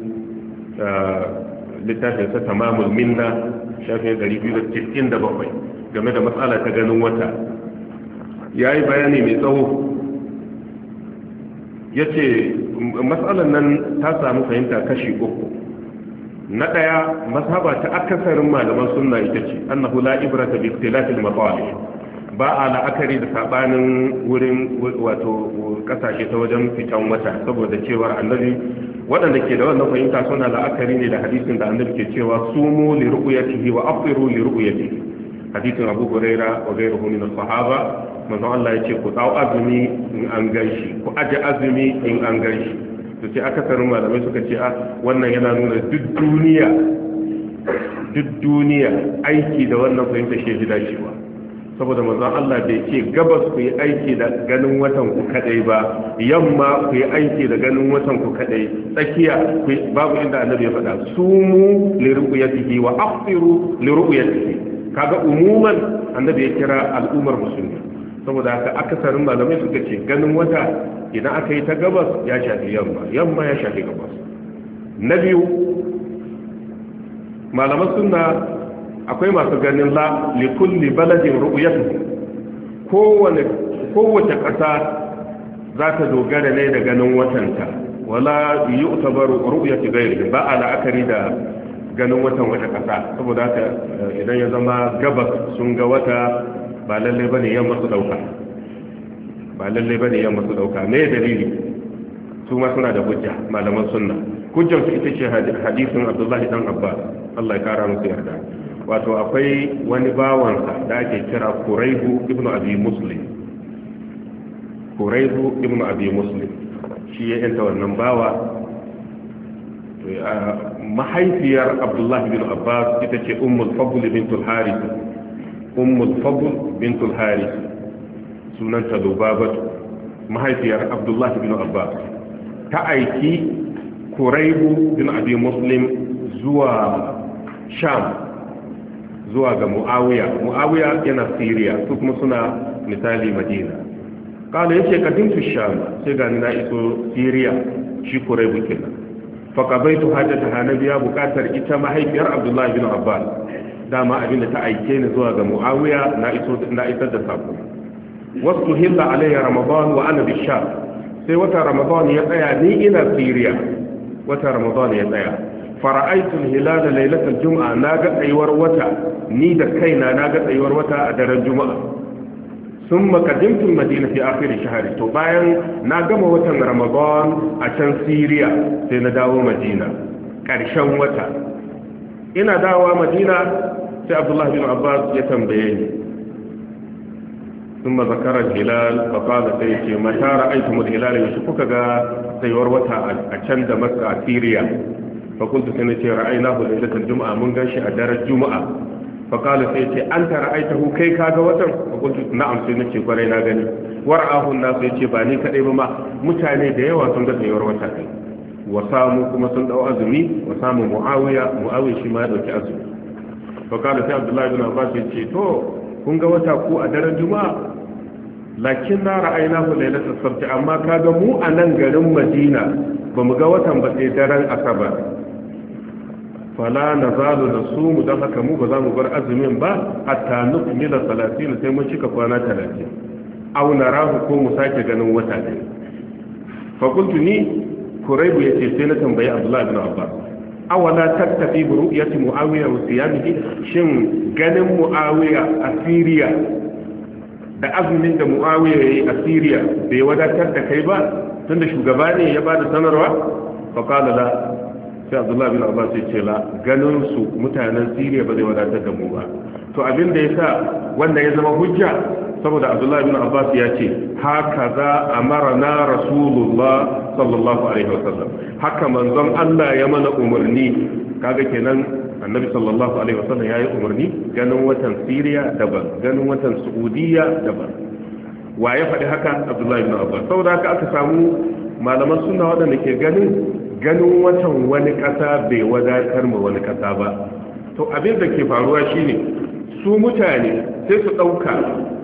Speaker 1: littafin sa Tamamul Minna shafin ɗari biyu da sittin da bakwai game da matsala ta ganin wata yayi bayani mai tsawo yace matsalar nan ta samu fahimta kashi uku na ɗaya mazhaba ta akasarin malaman sunna ita ce annahu la ibrata bi ikhtilafil matalih ba a la'akari da sabanin wurin wato kasashe ta wajen fitan wata saboda cewar annabi waɗanda ke da wannan fahimta suna la'akari ne da hadisin da annabi ke cewa sumu li ru'yatihi wa afiru li ru'yatihi hadisin Abu Huraira wa ghayruhu min as-sahaba manzo Allah yace ku dau azumi in an ganshi ku aje azumi in an ganshi to sai akasarin malamai suka ce a wannan yana nuna duk duniya duk duniya aiki da wannan fahimta shi ji dacewa saboda manzon Allah bai ce gabas ku yi aiki da ganin watan ku kadai ba yamma ku yi aiki da ganin watan ku kadai tsakiya babu inda annabi ya faɗa sumu li ru'yatihi wa afiru li ru'yatihi kaga umuman annabi ya kira al'ummar musulmi saboda haka akasarin malamai suka ce ganin wata idan aka yi ta gabas ya shafi yamma yamma ya shafi gabas na biyu malaman sunna akwai masu ganin la li kulli baladin ru'yatuhu kowace kowace ƙasa za ta dogara ne da ganin watanta wala yu'tabaru ru'yatu ghayrihi ba ala akari da ganin watan wata ƙasa saboda haka idan ya zama gabas sun ga wata ba lalle bane yamma su dauka ba lalle bane yamma su dauka me dalili su ma suna da hujja malaman sunna hujjar su ita ce hadisin Abdullahi dan Abbas Allah ya kara musu yarda wato akwai wani bawansa da ake kira Quraibu ibn Abi Muslim Quraibu ibn Abi Muslim shi ya yanta wannan bawa mahaifiyar Abdullahi bin Abbas ita ce Ummul Fadl bintul Harith Ummul Fadl bintul Harith sunanta Lubabatu mahaifiyar Abdullahi bin Abbas ta aiki Quraibu bin Abi Muslim zuwa Sham zuwa ga Muawiya Muawiya yana Syria su kuma suna misali Madina kala yace kadintu Sham sai ga ni na iso Syria shi Quraibu kenan fa qabaitu hajataha nabiya bukatar ita mahaifiyar Abdullahi bin Abbas dama abinda ta aike ni zuwa ga Muawiya na iso na isar da sako wasu hilla alayya Ramadan wa ana bisham sai wata Ramadan ya tsaya ni ina Syria wata Ramadan ya tsaya fara'aitu al-hilala laylatal jum'a naga tsayuwar wata ni da kaina naga tsayuwar wata a daren juma'a summa qadimtu al-madina fi akhir ash-shahr to bayan na gama watan Ramadan a can Syria sai na dawo Madina karshen wata ina dawowa Madina sai Abdullah bin Abbas ya tambaye ni ثم ذكر الهلال فقال سيتي متى رأيتم الهلال يشكك سيور وتا أشند مكة سيريا فقلت سنتي رأيناه ليلة الجمعة من غشي أدار الجمعة fa qala sai ce anta ra'aitahu kai kaga watan fa qultu na'am sai nace kwarai na gani war'ahu an-nas sai ce ba ni kadai ba ma mutane da yawa sun ga tsayuwar wata kai wa samu kuma sun dau azumi wa samu muawiya muawiya shi ma ya dauki azumi fa qala sai abdullahi ibn abbas sai ce to kun ga wata ku a daren juma'a lakin na ra'aynahu lailatul sabt amma kaga mu a nan garin madina bamu ga watan ba sai daren asabar fala nazalu nasumu dan haka mu ba za mu bar azumin ba hatta nukmila salatin sai mun cika kwana talatin aw narahu ko mu sake ganin wata ne fa qultu ni kuraibu yace sai na tambayi abdullahi ibn abbas awala taktafi bi ru'yati muawiya wa siyamihi shin ganin muawiya a Syria da azumin da muawiya yayi a Syria bai wadatar da kai ba tunda shugaba ne ya bada sanarwa fa qala la sai abdullahi bin abbas ya ce la ganin su mutanen Syria ba zai wadatar da mu ba to abin da yasa wanda ya zama hujja saboda abdullahi bin abbas ya ce haka za amarna rasulullah sallallahu alaihi wasallam haka manzon Allah ya mana umarni kaga kenan annabi sallallahu alaihi wasallam yayi umarni ganin watan Syria daban ganin watan Saudiya daban wa ya faɗi haka abdullahi bin abbas saboda haka aka samu malaman sunna waɗanda ke ganin ganin watan wani ƙasa bai wadatar ma wani ƙasa ba to abin da ke faruwa shine su mutane sai su ɗauka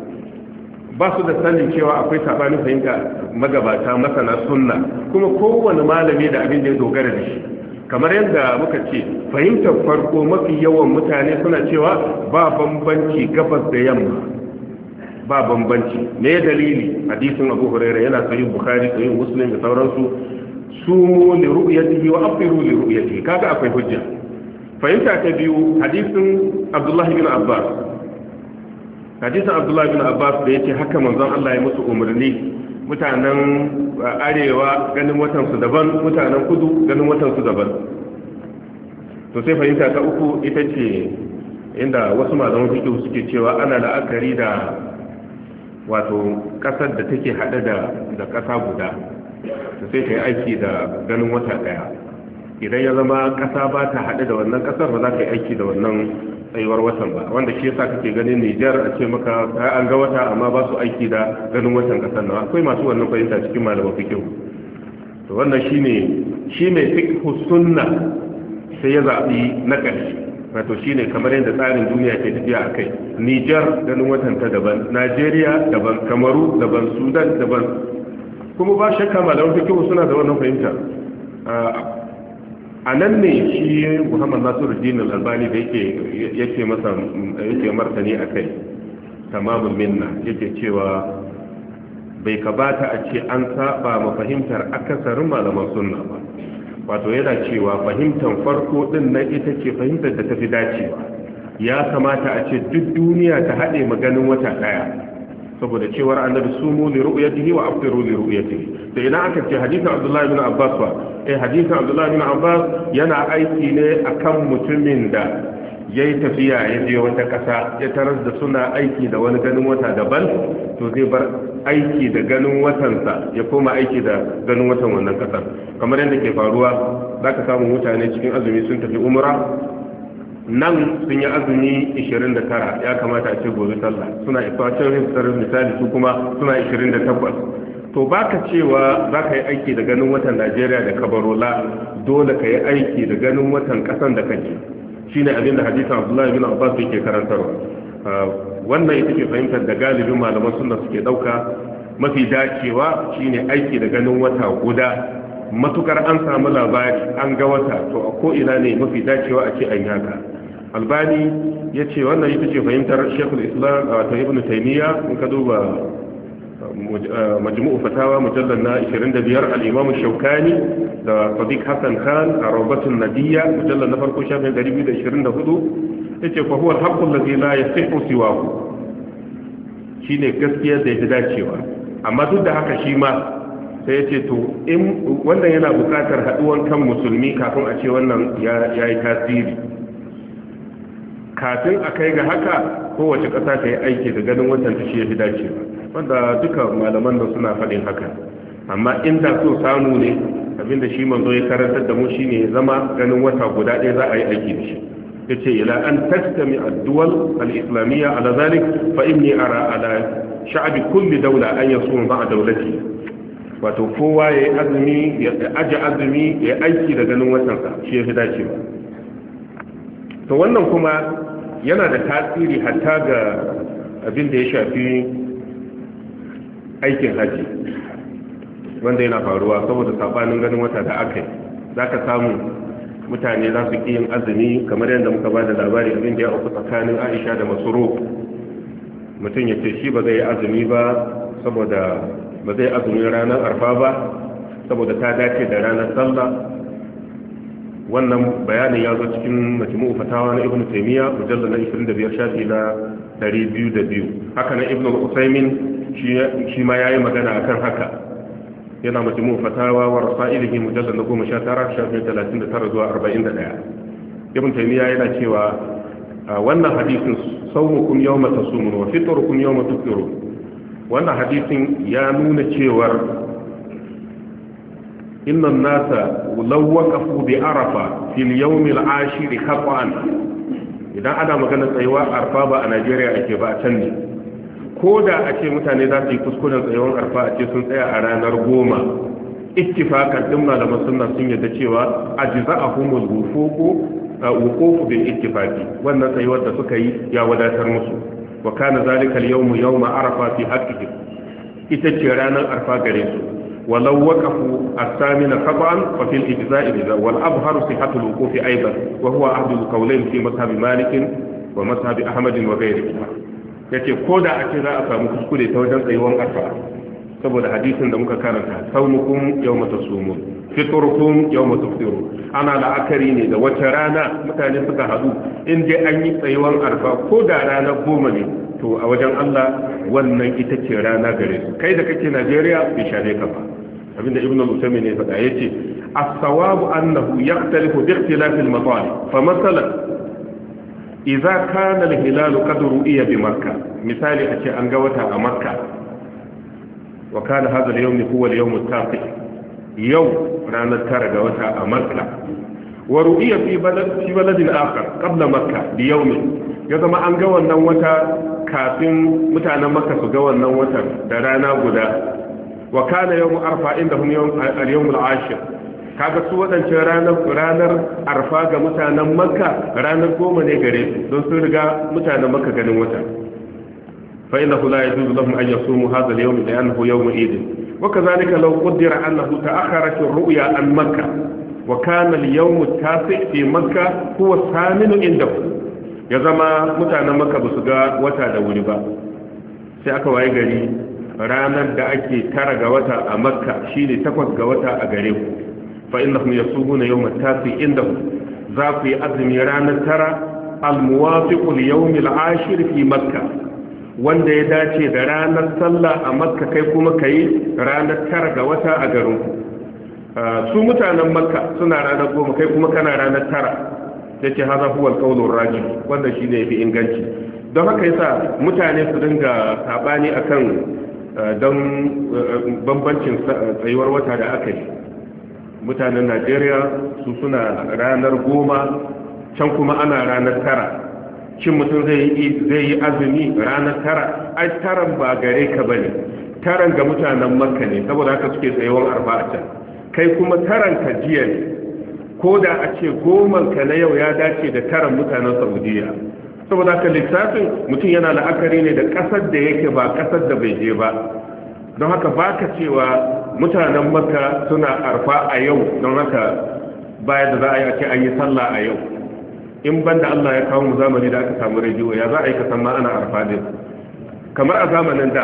Speaker 1: ba su da sanin cewa akwai sabanin fahimta magabata masana sunna kuma kowane malami da abin da ya dogara da shi kamar yadda muka ce fahimtar farko mafi yawan mutane suna cewa ba bambanci gabas da yamma ba bambanci me dalili hadisin Abu Hurairah yana sahih Bukhari sahih Muslim da sauransu sumu li ru'yatihi wa afiru li ru'yatihi kaga akwai hujja fahimta ta biyu hadisin Abdullah ibn Abbas hadisin Abdullah ibn Abbas da yake haka manzon Allah ya musu umarni mutanen arewa ganin watan su daban mutanen kudu ganin watan su daban to sai fahimta ta uku ita ce inda wasu malaman fiqh suke cewa ana la'akari da wato kasar da take hade da da kasa guda to sai ta yi aiki da ganin wata daya idan ya zama kasa ba ta hade da wannan kasar ba za ta yi aiki da wannan tsayuwar watan ba wanda shi yasa kake ganin Niger a ce maka an ga wata amma ba su aiki da ganin watan kasar nan akwai masu wannan fahimta cikin malaman fiqh to wannan shine shi mai fiqh sunna sai ya zabi na ƙarshe wato shine kamar yadda tsarin duniya ke tafiya akai Niger ganin watan ta daban Najeriya daban Kamaru daban Sudan daban kuma ba shakka malaman fiqh suna da wannan fahimta a nan ne shi Muhammad Nasiruddin Al-Albani da yake yake masa yake martani akai tamamul minna yake cewa bai kabata a ce an saba ma fahimtar akasarin malaman sunna ba wato yana cewa fahimtar farko din nan ita ce fahimtar da tafi dacewa ya kamata a ce duk duniya ta haɗe maganin wata ɗaya saboda cewar annabi sumu li ru'yatihi wa aftiru li ru'yatihi da idan aka ce hadisin Abdullah ibn Abbas wa eh hadisin Abdullah ibn Abbas yana aiki ne akan mutumin da yayi tafiya ya je wata kasa ya tarar da suna aiki da wani ganin wata daban to zai bar aiki da ganin watansa ya koma aiki da ganin watan wannan kasar kamar yadda ke faruwa zaka samu mutane cikin azumi sun tafi umra nan sun yi azumi ishirin da tara ya kamata a ce gobe sallah suna ifacin hisar misali su kuma suna ishirin da takwas to baka cewa za ka yi aiki da ganin watan Najeriya da kabarola dole ka yi aiki da ganin watan kasan da kake shine abin da hadisin Abdullah ibn Abbas yake karantarwa wannan ita ke fahimtar da galibin malaman sunna suke dauka mafi dacewa shine aiki da ganin wata guda matukar an samu labari an ga wata to a ko ina ne mafi dacewa a ce an haka albani ya ce wannan ita ce fahimtar shekul islam wato ibn taymiya in ka duba majmu'u fatawa mujallar na ishirin da biyar al-imam shaukani da sadiq hassan khan a rawbatun nadiyya mujallar na farko shafin ɗari biyu da ishirin da hudu yace fa huwa al-haqqu alladhi la yasihu siwahu shine gaskiya da ya dacewa amma duk da haka shi ma sai ya ce to in wannan yana bukatar haduwan kan musulmi kafin a ce wannan ya yi tasiri kafin a kai ga haka kowace ƙasa ta yi aiki da ganin watan ta shi ya fi dacewa wanda duka malaman da suna faɗin haka amma inda so samu ne abinda shi manzo ya karantar da mu shine zama ganin wata guda ɗaya za a yi aiki da shi yace ila an tastami ad-duwal al-islamiyya ala zalik fa inni ara ala sha'bi kulli dawla an yasum ma'a dawlati wato kowa yayi azumi ya aje azumi ya aiki da ganin watan sa shi yafi dacewa to wannan kuma yana da tasiri hatta ga abin da ya shafi aikin haji wanda yana faruwa saboda sabanin ganin wata da aka yi zaka samu mutane za su ƙi yin azumi kamar yadda muka ba da labari abin da ya auku tsakanin Aisha da Masruq mutum ya ce shi ba zai yi azumi ba saboda ba zai azumi ranar arfa ba saboda ta dace da ranar sallah wannan bayanin ya zo cikin majmu'u fatawa na Ibn Taymiyyah mujallal na ishirin da biyar shafi na ɗari biyu da biyu haka na Ibn Usaymin shi ma yayi magana akan haka yana majmu fatawa wa rasailihi mujallad na goma sha tara shafin talatin da tara zuwa arba'in da ɗaya ibn taymiya yana cewa wannan hadisin sawmukum yawma tasumun wa fitrukum yawma tufṭirun wannan hadisin ya nuna cewar inna an-nasa law waqafu bi arafa fil yawm al-ashir khata'an idan ana magana tsayuwa arfa ba a Najeriya ake ba a can ne ko da a ce mutane za su yi kuskuren tsayuwar arfa a ce sun tsaya a ranar goma ittifakan din malaman sunna sun yadda cewa ajza'ahumul wufuqu wuqufu bil ittifaqi wannan tsayuwar da suka yi ya wadatar musu wa kana zalika al-yawmu yawma arafa fi haqqihim ita ce ranar arfa gare su walau waqafu as-samina qat'an fa fil ijza'i biza wal abharu sihhatu al-wuqufi aidan wa huwa ahadu al-qawlayn fi madhhab Malik wa madhhab Ahmad wa ghayrihi yace ko da a ce za a samu kuskure ta wajen tsayuwar arfa saboda hadisin da muka karanta saumukum yawma tasumun fitrukum yawma tufṭirun ana la'akari ne da wace rana mutane suka hadu in dai an yi tsayuwar arfa ko da rana goma ne to a wajen Allah wannan ita ce rana gare su kai da kake Najeriya bai share ka ba abinda ibnu al-Utaymi ne faɗa yace as-sawabu annahu yaqtalifu bi ikhtilaf al-matalib fa masalan idza kana al-hilal qad ru'iya bi makkah misali a ce an ga wata a makka wa kana hadha al-yawm huwa al-yawm al-taqi yau ranar tara ga wata a makka wa ru'iya fi balad fi baladin akhar qabla makkah bi yawm ya zama an ga wannan wata kafin mutanen makka su ga wannan watan da rana guda wa kana yawm arfa indahum yawm al-yawm al-ashir kaga su waɗance ranar ranar arfa ga mutanen makka ranar goma ne gare su don sun riga mutanen makka ganin wata fa innahu la yajuzu lahum an yasumu hadha al-yawm li'annahu yawm eid wa kadhalika law qaddara annahu ta'akhkharat ar-ru'ya an makkah wa kana al-yawm at-tasi' fi makkah huwa thaminu indahu ya zama mutanen makka ba su ga wata da wuri ba sai aka waye gari ranar da ake tara ga wata a makka shine takwas ga wata a gare ku فإنهم يصومون يوم التاسع عندهم ذاك أزمي رانا ترى الموافق ليوم العاشر في مكة wanda ya dace da ranar sallah a makka kai kuma kai ranar tara ga wata a garin su mutanen makka suna ranar goma kai kuma kana ranar tara yace haza huwa alqawlur rajih wannan shine yafi inganci don haka yasa mutane su dinga sabani akan don bambancin tsayuwar wata da aka yi mutanen Najeriya su suna ranar goma can kuma ana ranar tara shin mutum zai yi zai yi azumi ranar tara ai taran ba gare ka bane taran ga mutanen Makka ne saboda haka suke tsayuwar arfa a can kai kuma taran ka jiya ne ko da a ce goman ka na yau ya dace da taran mutanen Saudiya saboda haka lissafin mutum yana la'akari ne da kasar da yake ba kasar da bai je ba don haka baka cewa mutanen makka suna arfa a yau don haka baya da za a yi a ce an yi sallah a yau in banda Allah ya kawo mu zamani da aka samu rediyo ya za a yi ka san ma ana arfa din kamar a zamanin da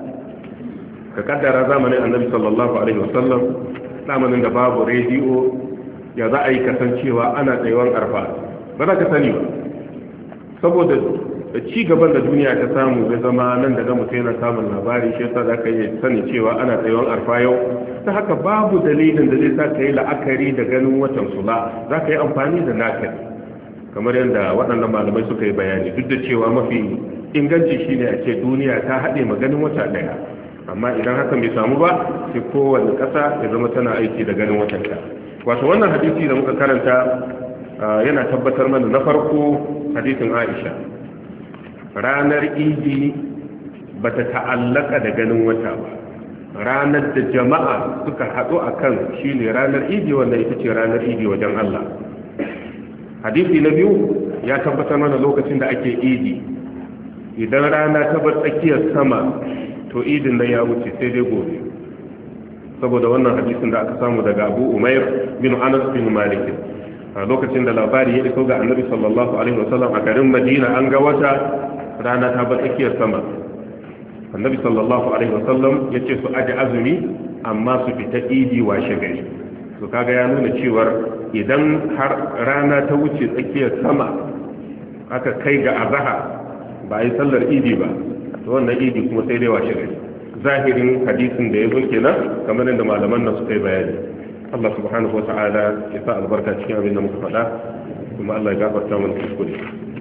Speaker 1: ka kaddara zamanin annabi sallallahu alaihi wasallam zamanin da babu rediyo ya za a yi kasancewa ana tsayuwar arfa ba za ka sani ba saboda ci gaban da duniya ta samu bai zama nan da gama sai na samun labari shi yasa zaka yi sani cewa ana tsayuwar arfa yau ta haka babu dalilin da zai sa ka yi la'akari da ganin watan sula za ka yi amfani da naka kamar yadda waɗannan malamai suka yi bayani duk da cewa mafi inganci shine a ce duniya ta haɗe maganin wata ɗaya amma idan hakan bai samu ba sai kowane ƙasa ya zama tana aiki da ganin watanta wato wannan hadisi da muka karanta yana tabbatar mana na farko hadisin Aisha ranar idi bata ta'allaka da ganin wata ba ranar da jama'a suka haɗu akan shine ranar idi wanda ita ce ranar idi wajen Allah hadisi na biyu ya tabbatar mana lokacin da ake idi idan rana ta bar tsakiyar sama to idin nan ya wuce sai dai gobe saboda wannan hadisin da aka samu daga Abu Umair bin Anas bin Malik a lokacin da labari ya iso ga Annabi sallallahu alaihi wasallam a garin Madina an ga wata rana ta bar tsakiyar sama Annabi sallallahu alaihi wasallam yace su aje azumi amma su fita idi washe gari to kaga ya nuna cewar idan har rana ta wuce tsakiyar sama aka kai ga azhar ba yi sallar idi ba to wannan idi kuma sai dai washe gari zahirin hadisin da ya zo kenan kamar yadda malaman nan suka yi bayani Allah subhanahu wa ta'ala ya sa albarka cikin abin da muka faɗa kuma Allah ya gafarta mana kuskure